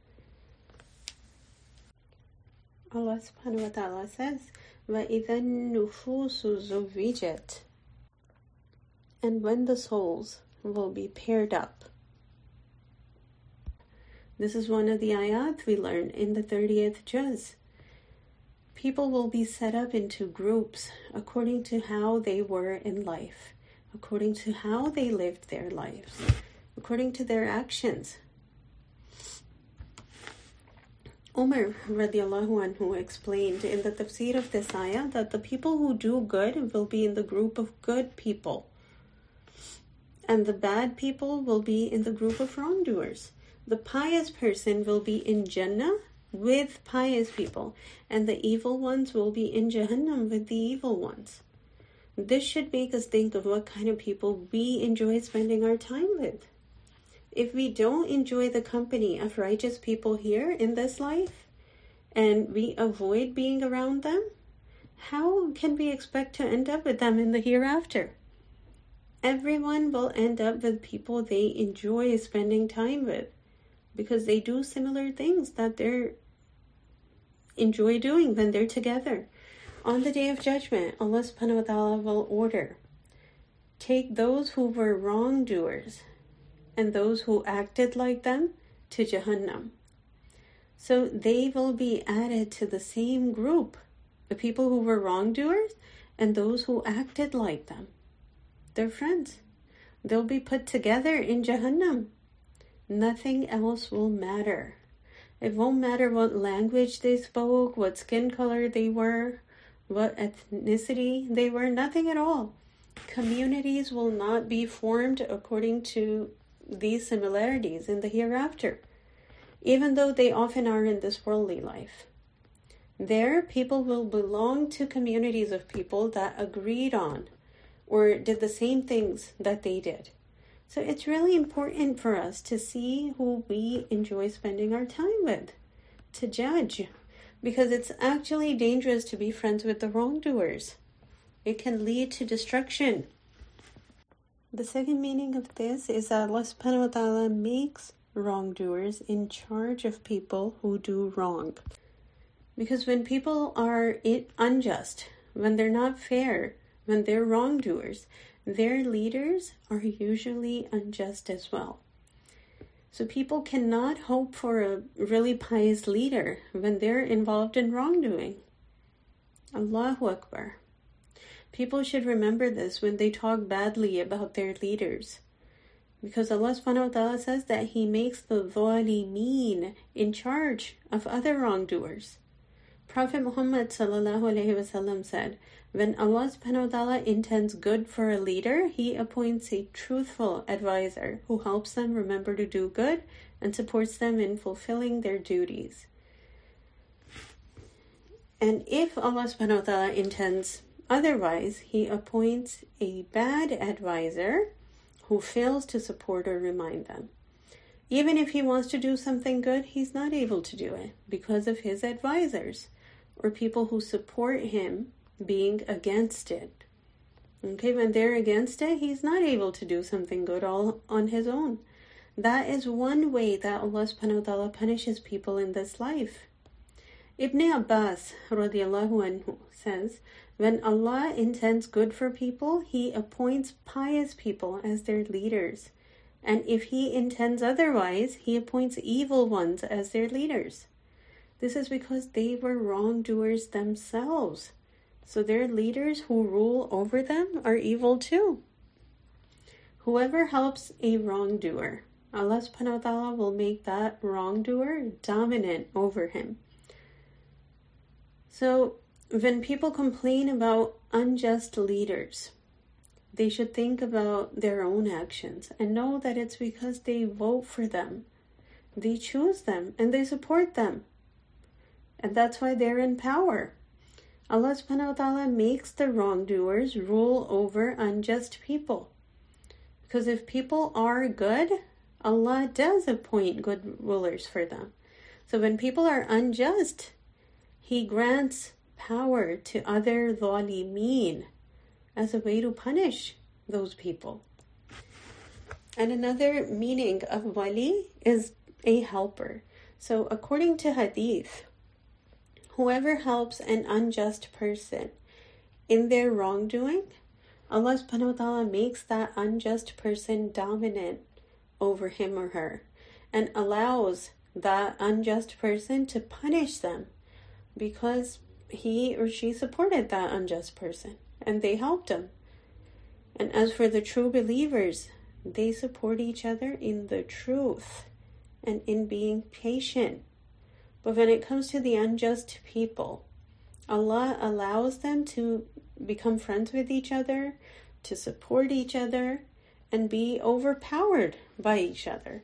Allah subhanahu wa ta'ala says, وَإِذَا النُّفُوسُ زُوِّجَتْ, and when the souls will be paired up. This is one of the ayat we learn in the 30th juz. People will be set up into groups according to how they were in life, according to how they lived their lives, according to their actions. Umar radiallahu anhu explained in the tafsir of this ayah that the people who do good will be in the group of good people, and the bad people will be in the group of wrongdoers. The pious person will be in Jannah with pious people, and the evil ones will be in Jahannam with the evil ones. This should make us think of what kind of people we enjoy spending our time with. If we don't enjoy the company of righteous people here in this life, and we avoid being around them, how can we expect to end up with them in the hereafter? Everyone will end up with people they enjoy spending time with, because they do similar things that they enjoy doing when they're together. On the Day of Judgment, Allah subhanahu wa ta'ala will order, take those who were wrongdoers and those who acted like them to Jahannam. So they will be added to the same group, the people who were wrongdoers and those who acted like them. They're friends. They'll be put together in Jahannam. Nothing else will matter. It won't matter what language they spoke, what skin color they were, what ethnicity they were, nothing at all. Communities will not be formed according to these similarities in the hereafter, even though they often are in this worldly life. There, people will belong to communities of people that agreed on or did the same things that they did. So it's really important for us to see who we enjoy spending our time with, to judge, because it's actually dangerous to be friends with the wrongdoers. It can lead to destruction. The second meaning of this is that Allah subhanahu wa ta'ala makes wrongdoers in charge of people who do wrong. Because when people are unjust, when they're not fair, when they're wrongdoers, their leaders are usually unjust as well. So people cannot hope for a really pious leader when they're involved in wrongdoing. Allahu Akbar. People should remember this when they talk badly about their leaders. Because Allah subhanahu wa ta'ala says that He makes the zalimeen in charge of other wrongdoers. Prophet Muhammad sallallahu alaihi wasallam said, when Allah subhanahu wa ta'ala intends good for a leader, He appoints a truthful advisor who helps them remember to do good and supports them in fulfilling their duties. And if Allah subhanahu wa ta'ala intends otherwise, He appoints a bad advisor who fails to support or remind them. Even if he wants to do something good, he's not able to do it because of his advisors or people who support him being against it. Okay, when they're against it, he's not able to do something good all on his own. That is one way that Allah subhanahu wa ta'ala punishes people in this life. Ibn Abbas radiallahu anhu says, when Allah intends good for people, He appoints pious people as their leaders. And if He intends otherwise, He appoints evil ones as their leaders. This is because they were wrongdoers themselves. So their leaders who rule over them are evil too. Whoever helps a wrongdoer, Allah subhanahu wa ta'ala will make that wrongdoer dominant over him. So when people complain about unjust leaders, they should think about their own actions and know that it's because they vote for them, they choose them, and they support them. And that's why they're in power. Allah subhanahu wa ta'ala makes the wrongdoers rule over unjust people. Because if people are good, Allah does appoint good rulers for them. So when people are unjust, He grants power to other dhalimeen as a way to punish those people. And another meaning of wali is a helper. So according to hadith, whoever helps an unjust person in their wrongdoing, Allah subhanahu wa ta'ala makes that unjust person dominant over him or her and allows that unjust person to punish them because he or she supported that unjust person and they helped him. And as for the true believers, they support each other in the truth and in being patient. But when it comes to the unjust people, Allah allows them to become friends with each other, to support each other, and be overpowered by each other.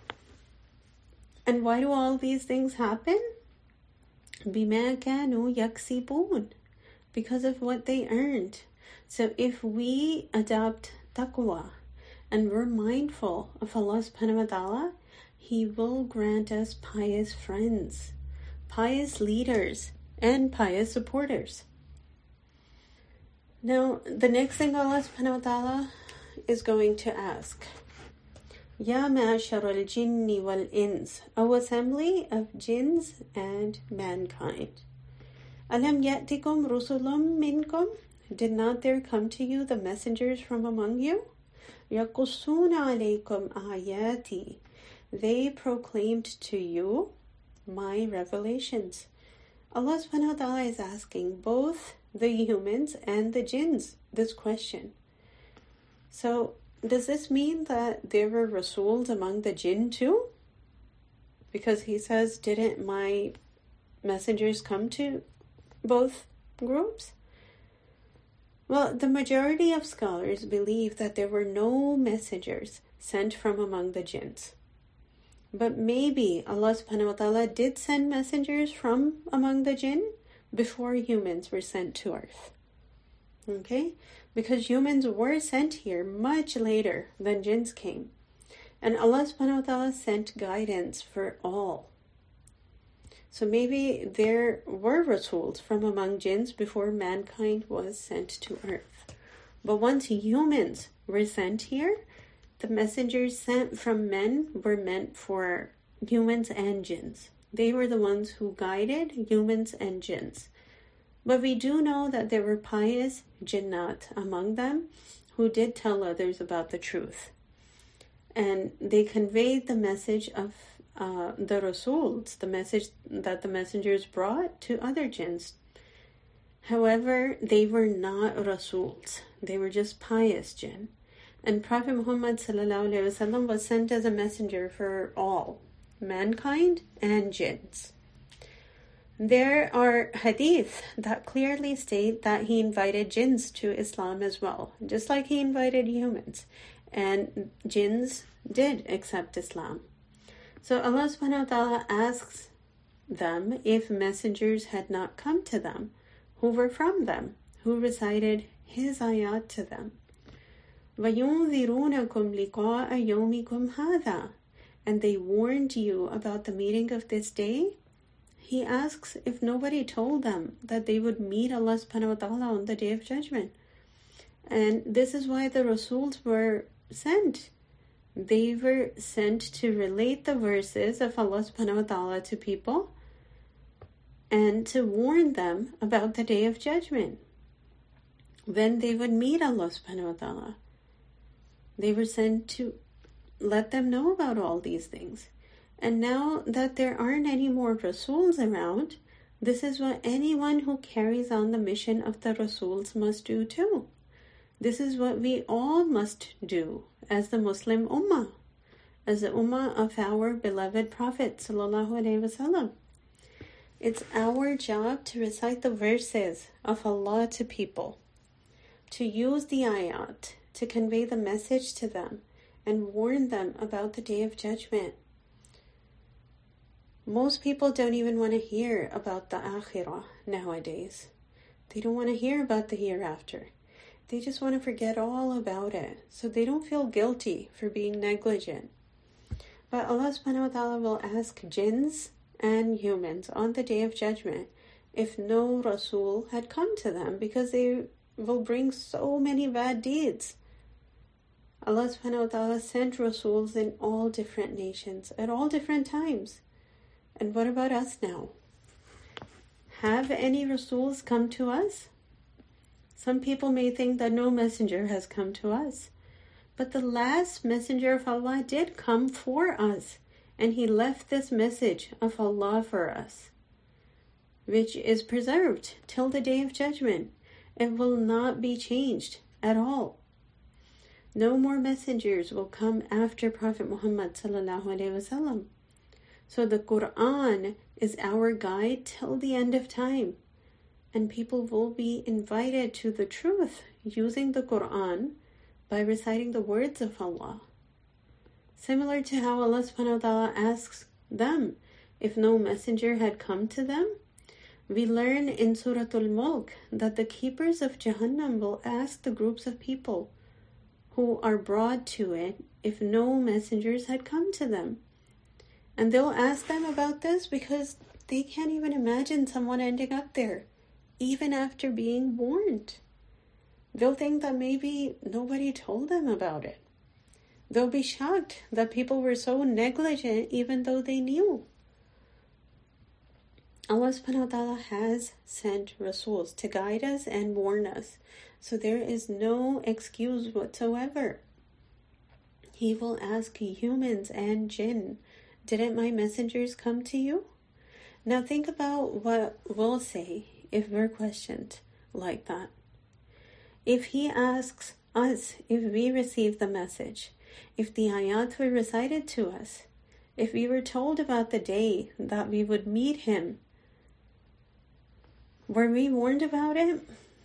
And why do all these things happen? بِمَا كَانُوا يَكْسِبُونَ, because of what they earned. So if we adopt taqwa and we're mindful of Allah subhanahu wa ta'ala, He will grant us pious friends, pious leaders, and pious supporters. Now, the next thing Allah subhanahu wa ta'ala is going to ask, Ya ma'ashar al-jinni wal-ins, O assembly of jinns and mankind. Alam ya'tikum rusulun minkum, did not there come to you the messengers from among you? Yaqussuna alaykum ayati, they proclaimed to you my revelations. Allah subhanahu wa ta'ala is asking both the humans and the jinns this question. So, does this mean that there were Rasuls among the jinn too? Because He says, didn't my messengers come to both groups? Well, the majority of scholars believe that there were no messengers sent from among the jinns. But maybe Allah subhanahu wa ta'ala did send messengers from among the jinn before humans were sent to earth. Okay? Because humans were sent here much later than jinns came. And Allah subhanahu wa ta'ala sent guidance for all. So maybe there were Rasuls from among jinns before mankind was sent to earth. But once humans were sent here, the messengers sent from men were meant for humans and jinns. They were the ones who guided humans and jinns. But we do know that there were pious jinnat among them who did tell others about the truth. And they conveyed the message of the Rasuls, the message that the messengers brought to other jinns. However, they were not Rasuls. They were just pious jinn. And Prophet Muhammad ﷺ was sent as a messenger for all, mankind and jinns. There are hadith that clearly state that He invited jinns to Islam as well, just like He invited humans. And jinns did accept Islam. So Allah subhanahu wa ta'ala asks them if messengers had not come to them, who were from them, who recited His ayat to them. وَيُنذِرُونَكُمْ لِقَاءَ يَوْمِكُمْ هَذَا, and they warned you about the meeting of this day. He asks if nobody told them that they would meet Allah subhanahu wa ta'ala on the Day of Judgment. And this is why the Rasuls were sent. They were sent to relate the verses of Allah subhanahu wa ta'ala to people and to warn them about the Day of Judgment, when they would meet Allah subhanahu wa ta'ala. They were sent to let them know about all these things. And now that there aren't any more Rasuls around, this is what anyone who carries on the mission of the Rasuls must do too. This is what we all must do as the Muslim Ummah, as the Ummah of our beloved Prophet Sallallahu Alaihi Wasallam. It's our job to recite the verses of Allah to people, to use the ayat, to convey the message to them, and warn them about the Day of Judgment. Most people don't even want to hear about the akhirah nowadays. They don't want to hear about the hereafter. They just want to forget all about it, so they don't feel guilty for being negligent. But Allah subhanahu wa ta'ala will ask jinns and humans on the Day of Judgment if no Rasul had come to them, because they will bring so many bad deeds. Allah subhanahu wa ta'ala sent Rasuls in all different nations at all different times. And what about us now? Have any Rasuls come to us? Some people may think that no messenger has come to us. But the last messenger of Allah did come for us. And he left this message of Allah for us, which is preserved till the Day of Judgment. It will not be changed at all. No more messengers will come after Prophet Muhammad sallallahu alaihi wasallam. So the Quran is our guide till the end of time. And people will be invited to the truth using the Quran by reciting the words of Allah. Similar to how Allah subhanahu wa ta'ala asks them if no messenger had come to them, we learn in Surah Al-Mulk that the keepers of Jahannam will ask the groups of people who are brought to it if no messengers had come to them. And they'll ask them about this because they can't even imagine someone ending up there, even after being warned. They'll think that maybe nobody told them about it. They'll be shocked that people were so negligent even though they knew. Allah subhanahu wa ta'ala has sent Rasuls to guide us and warn us. So there is no excuse whatsoever. He will ask humans and jinn, didn't my messengers come to you? Now think about what we'll say if we're questioned like that. If he asks us if we received the message, if the ayat were recited to us, if we were told about the day that we would meet him, were we warned about it?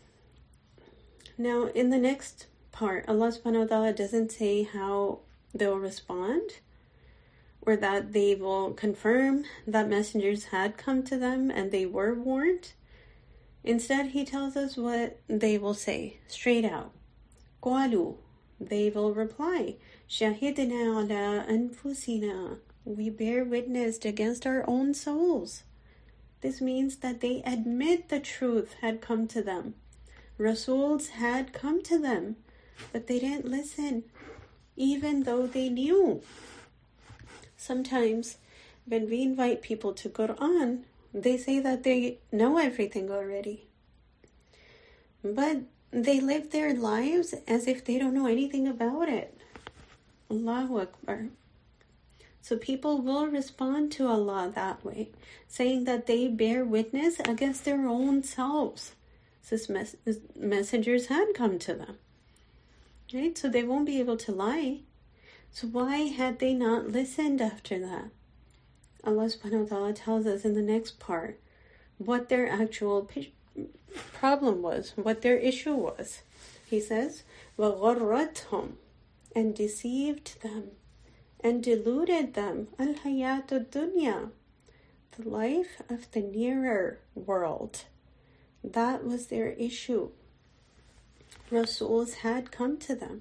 Now, in the next part, Allah subhanahu wa ta'ala doesn't say how they'll respond or that they will confirm that messengers had come to them and they were warned. Instead, he tells us what they will say straight out. قَالُوا, they will reply, شَهِدْنَا عَلَىٰ أَنفُسِنَا, we bear witness against our own souls. This means that they admit the truth had come to them. Rasuls had come to them, but they didn't listen, even though they knew. Sometimes, when we invite people to Quran, they say that they know everything already. But they live their lives as if they don't know anything about it. Allahu Akbar. So people will respond to Allah that way, saying that they bear witness against their own selves. Since messengers had come to them. Right? So they won't be able to lie. So why had they not listened after that? Allah subhanahu wa ta'ala tells us in the next part what their actual problem was, what their issue was. He says, وَغَرَّتْهُمْ, and deceived them and deluded them al-hayat ad-dunya, the life of the nearer world. That was their issue. Rasuls had come to them.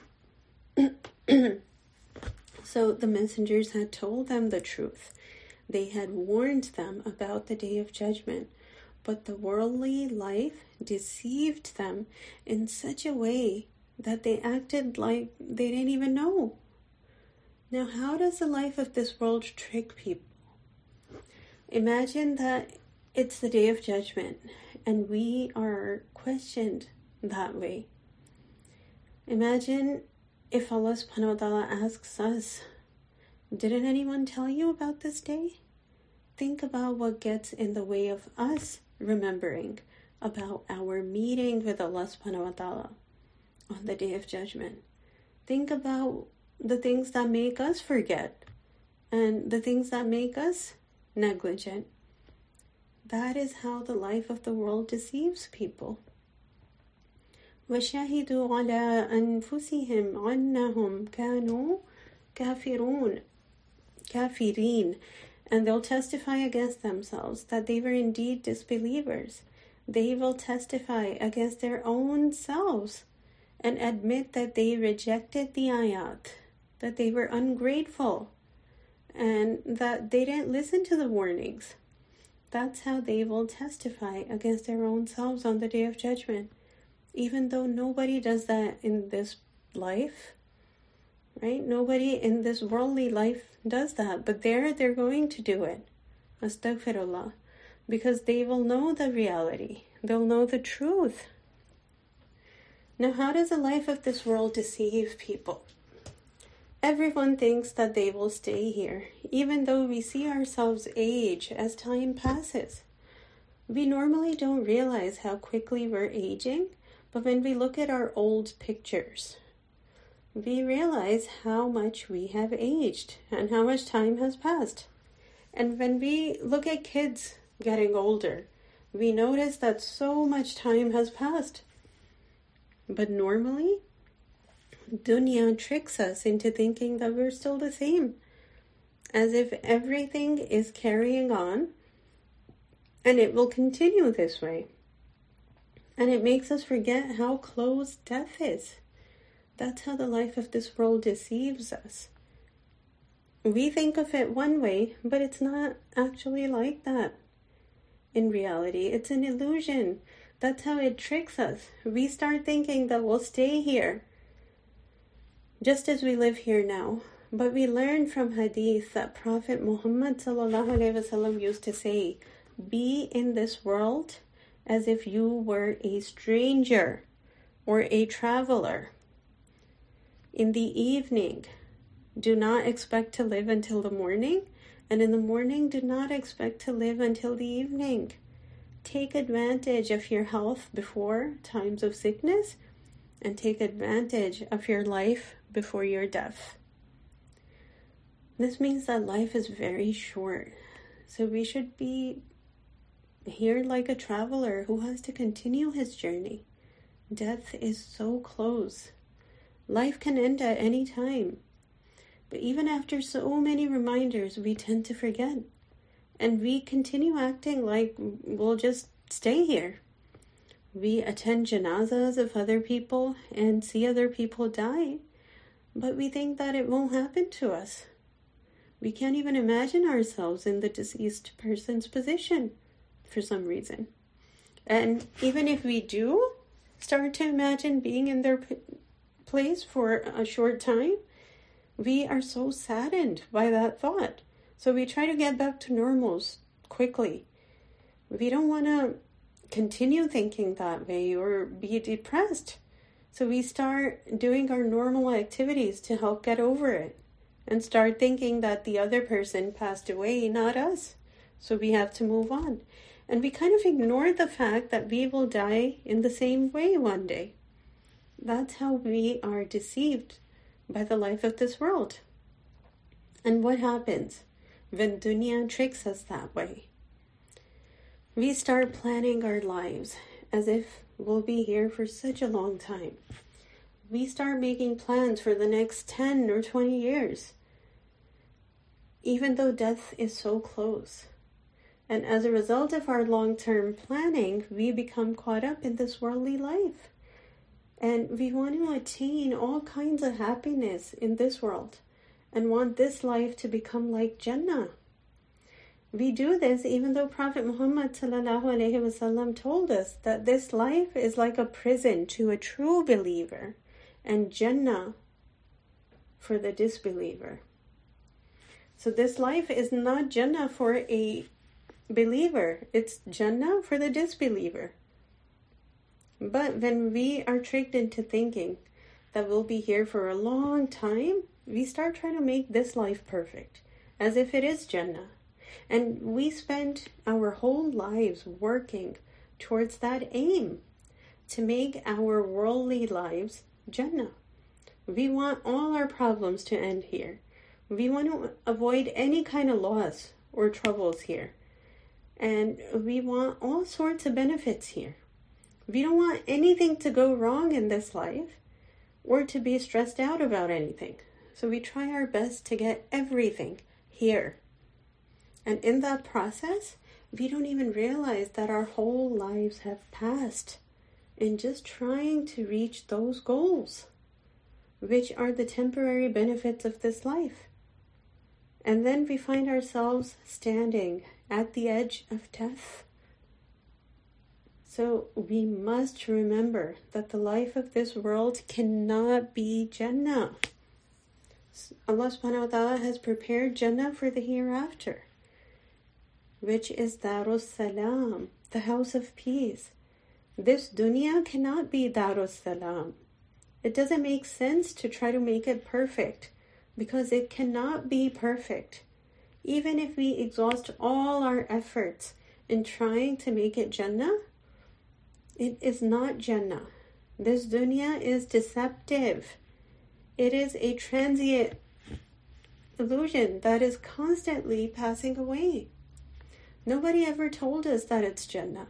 So the messengers had told them the truth. They had warned them about the Day of Judgment. But the worldly life deceived them in such a way that they acted like they didn't even know. Now, how does the life of this world trick people? Imagine that it's the Day of Judgment and we are questioned that way. Imagine if Allah subhanahu wa ta'ala asks us, didn't anyone tell you about this day? Think about what gets in the way of us remembering about our meeting with Allah subhanahu wa ta'ala on the Day of Judgment. Think about the things that make us forget and the things that make us negligent. That is how the life of the world deceives people. وَشَهِدُوا عَلَىٰ أَنفُسِهِمْ أَنَّهُمْ كَانُوا كَافِرِينَ. And they'll testify against themselves that they were indeed disbelievers. They will testify against their own selves and admit that they rejected the ayat, that they were ungrateful, and that they didn't listen to the warnings. That's how they will testify against their own selves on the Day of Judgment. Even though nobody does that in this life, right? Nobody in this worldly life does that, but they're going to do it. Astaghfirullah. Because they will know the reality. They'll know the truth. Now, how does the life of this world deceive people? Everyone thinks that they will stay here, even though we see ourselves age as time passes. We normally don't realize how quickly we're aging, but when we look at our old pictures, we realize how much we have aged and how much time has passed. And when we look at kids getting older, we notice that so much time has passed. But normally, dunya tricks us into thinking that we're still the same, as if everything is carrying on and it will continue this way. And it makes us forget how close death is. That's how the life of this world deceives us. We think of it one way, but it's not actually like that. In reality, it's an illusion. That's how it tricks us. We start thinking that we'll stay here, just as we live here now. But we learn from hadith that Prophet Muhammad ﷺ used to say, be in this world as if you were a stranger or a traveler. In the evening, do not expect to live until the morning, and in the morning, do not expect to live until the evening. Take advantage of your health before times of sickness, and take advantage of your life before your death. This means that life is very short, so we should be here like a traveler who has to continue his journey. Death is so close. Life can end at any time. But even after so many reminders, we tend to forget. And we continue acting like we'll just stay here. We attend janazas of other people and see other people die. But we think that it won't happen to us. We can't even imagine ourselves in the deceased person's position for some reason. And even if we do start to imagine being in their place for a short time, we are so saddened by that thought. So we try to get back to normals quickly. We don't want to continue thinking that way or be depressed. So we start doing our normal activities to help get over it and start thinking that the other person passed away, not us. So we have to move on. And we kind of ignore the fact that we will die in the same way one day. That's how we are deceived by the life of this world. And what happens when dunya tricks us that way? We start planning our lives as if we'll be here for such a long time. We start making plans for the next 10 or 20 years, even though death is so close. And as a result of our long-term planning, we become caught up in this worldly life. And we want to attain all kinds of happiness in this world and want this life to become like Jannah. We do this even though Prophet Muhammad ﷺ told us that this life is like a prison to a true believer and Jannah for the disbeliever. So this life is not Jannah for a believer, it's Jannah for the disbeliever. But when we are tricked into thinking that we'll be here for a long time, we start trying to make this life perfect, as if it is Jannah. And we spend our whole lives working towards that aim, to make our worldly lives Jannah. We want all our problems to end here. We want to avoid any kind of loss or troubles here. And we want all sorts of benefits here. We don't want anything to go wrong in this life or to be stressed out about anything. So we try our best to get everything here. And in that process, we don't even realize that our whole lives have passed in just trying to reach those goals, which are the temporary benefits of this life. And then we find ourselves standing at the edge of death. So we must remember that the life of this world cannot be Jannah. Allah subhanahu wa ta'ala has prepared Jannah for the hereafter, which is Darus Salam, the house of peace. This dunya cannot be Darus Salam. It doesn't make sense to try to make it perfect, because it cannot be perfect. Even if we exhaust all our efforts in trying to make it Jannah, it is not Jannah. This dunya is deceptive. It is a transient illusion that is constantly passing away. Nobody ever told us that it's Jannah.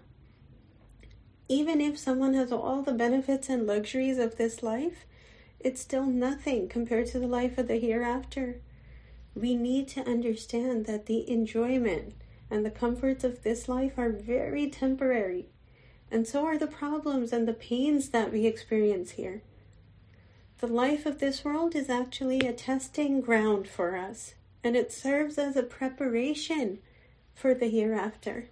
Even if someone has all the benefits and luxuries of this life, it's still nothing compared to the life of the hereafter. We need to understand that the enjoyment and the comforts of this life are very temporary, and so are the problems and the pains that we experience here. The life of this world is actually a testing ground for us, and it serves as a preparation for the hereafter,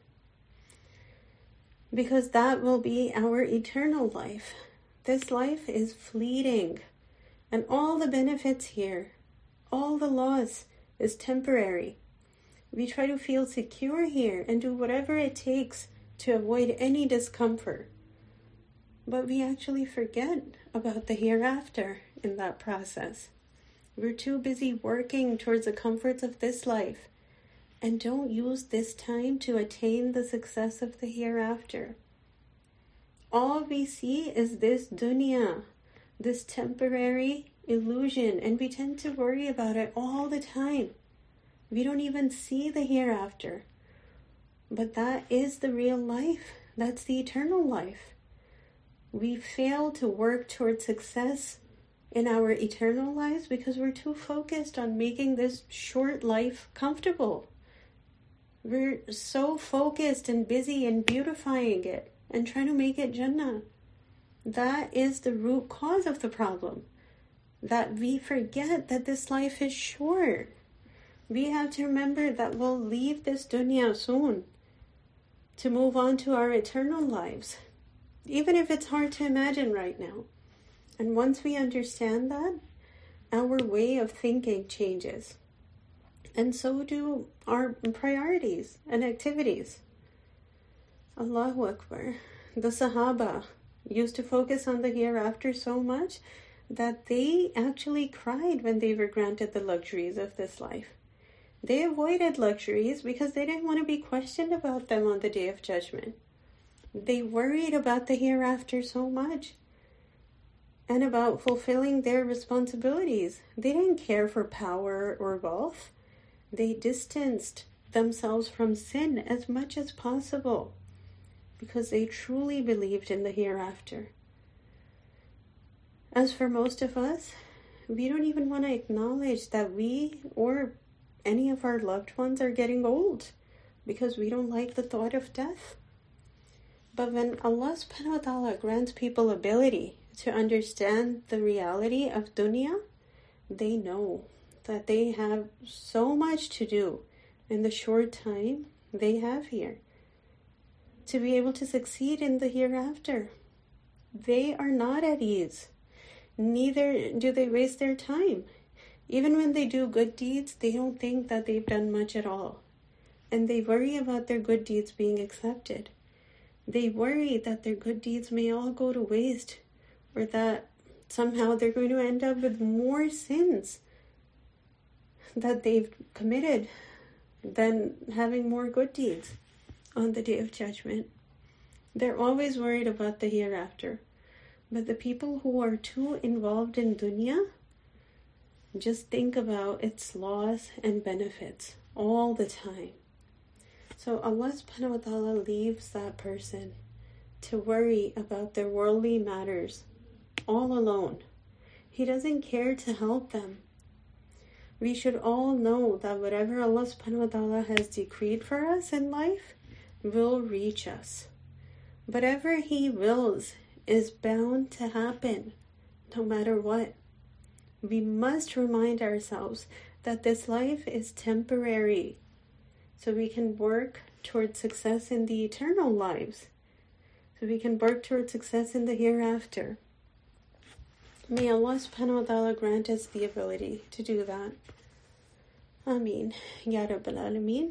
because that will be our eternal life. This life is fleeting, and all the benefits here, all the loss is temporary. We try to feel secure here and do whatever it takes to avoid any discomfort. But we actually forget about the hereafter in that process. We're too busy working towards the comforts of this life and don't use this time to attain the success of the hereafter. All we see is this dunya, this temporary illusion, and we tend to worry about it all the time. We don't even see the hereafter. But that is the real life. That's the eternal life. We fail to work towards success in our eternal lives because we're too focused on making this short life comfortable. We're so focused and busy in beautifying it and trying to make it Jannah. That is the root cause of the problem. That we forget that this life is short. We have to remember that we'll leave this dunya soon to move on to our eternal lives, even if it's hard to imagine right now. And once we understand that, our way of thinking changes. And so do our priorities and activities. Allahu Akbar. The Sahaba used to focus on the hereafter so much that they actually cried when they were granted the luxuries of this life. They avoided luxuries because they didn't want to be questioned about them on the Day of Judgment. They worried about the hereafter so much and about fulfilling their responsibilities. They didn't care for power or wealth. They distanced themselves from sin as much as possible because they truly believed in the hereafter. As for most of us, we don't even want to acknowledge that we or any of our loved ones are getting old because we don't like the thought of death. But when Allah subhanahu wa ta'ala grants people ability to understand the reality of dunya, they know that they have so much to do in the short time they have here to be able to succeed in the hereafter. They are not at ease. Neither do they waste their time. Even when they do good deeds, they don't think that they've done much at all. And they worry about their good deeds being accepted. They worry that their good deeds may all go to waste, or that somehow they're going to end up with more sins that they've committed than having more good deeds on the Day of Judgment. They're always worried about the hereafter. But the people who are too involved in dunya just think about its loss and benefits all the time. So Allah subhanahu wa ta'ala leaves that person to worry about their worldly matters all alone. He doesn't care to help them. We should all know that whatever Allah subhanahu wa ta'ala has decreed for us in life will reach us. Whatever He wills is bound to happen, no matter what. We must remind ourselves that this life is temporary, so we can work towards success in the eternal lives, so we can work towards success in the hereafter. May Allah subhanahu wa ta'ala grant us the ability to do that. Ameen. Ya Rabbil Alameen.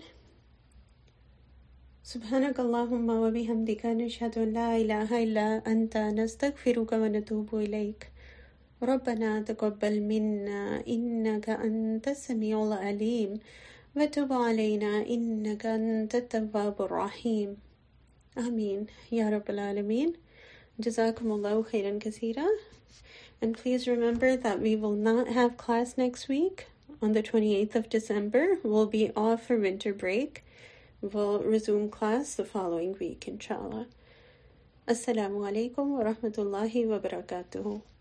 سبحانك اللهم وبحمدك نشهد أن لا إله إلا أنت نستغفرك ونتوب إليك ربنا تقبل منا إنك أنت السميع العليم وتب علينا إنك أنت التواب الرحيم آمين يا رب العالمين. جزاكم الله خيرا كثيرا. And please remember that we will not have class next week. On the 28th of December, we'll be off for winter break. We'll resume class the following week, inshallah. Assalamu alaikum wa rahmatullahi wa barakatuhu.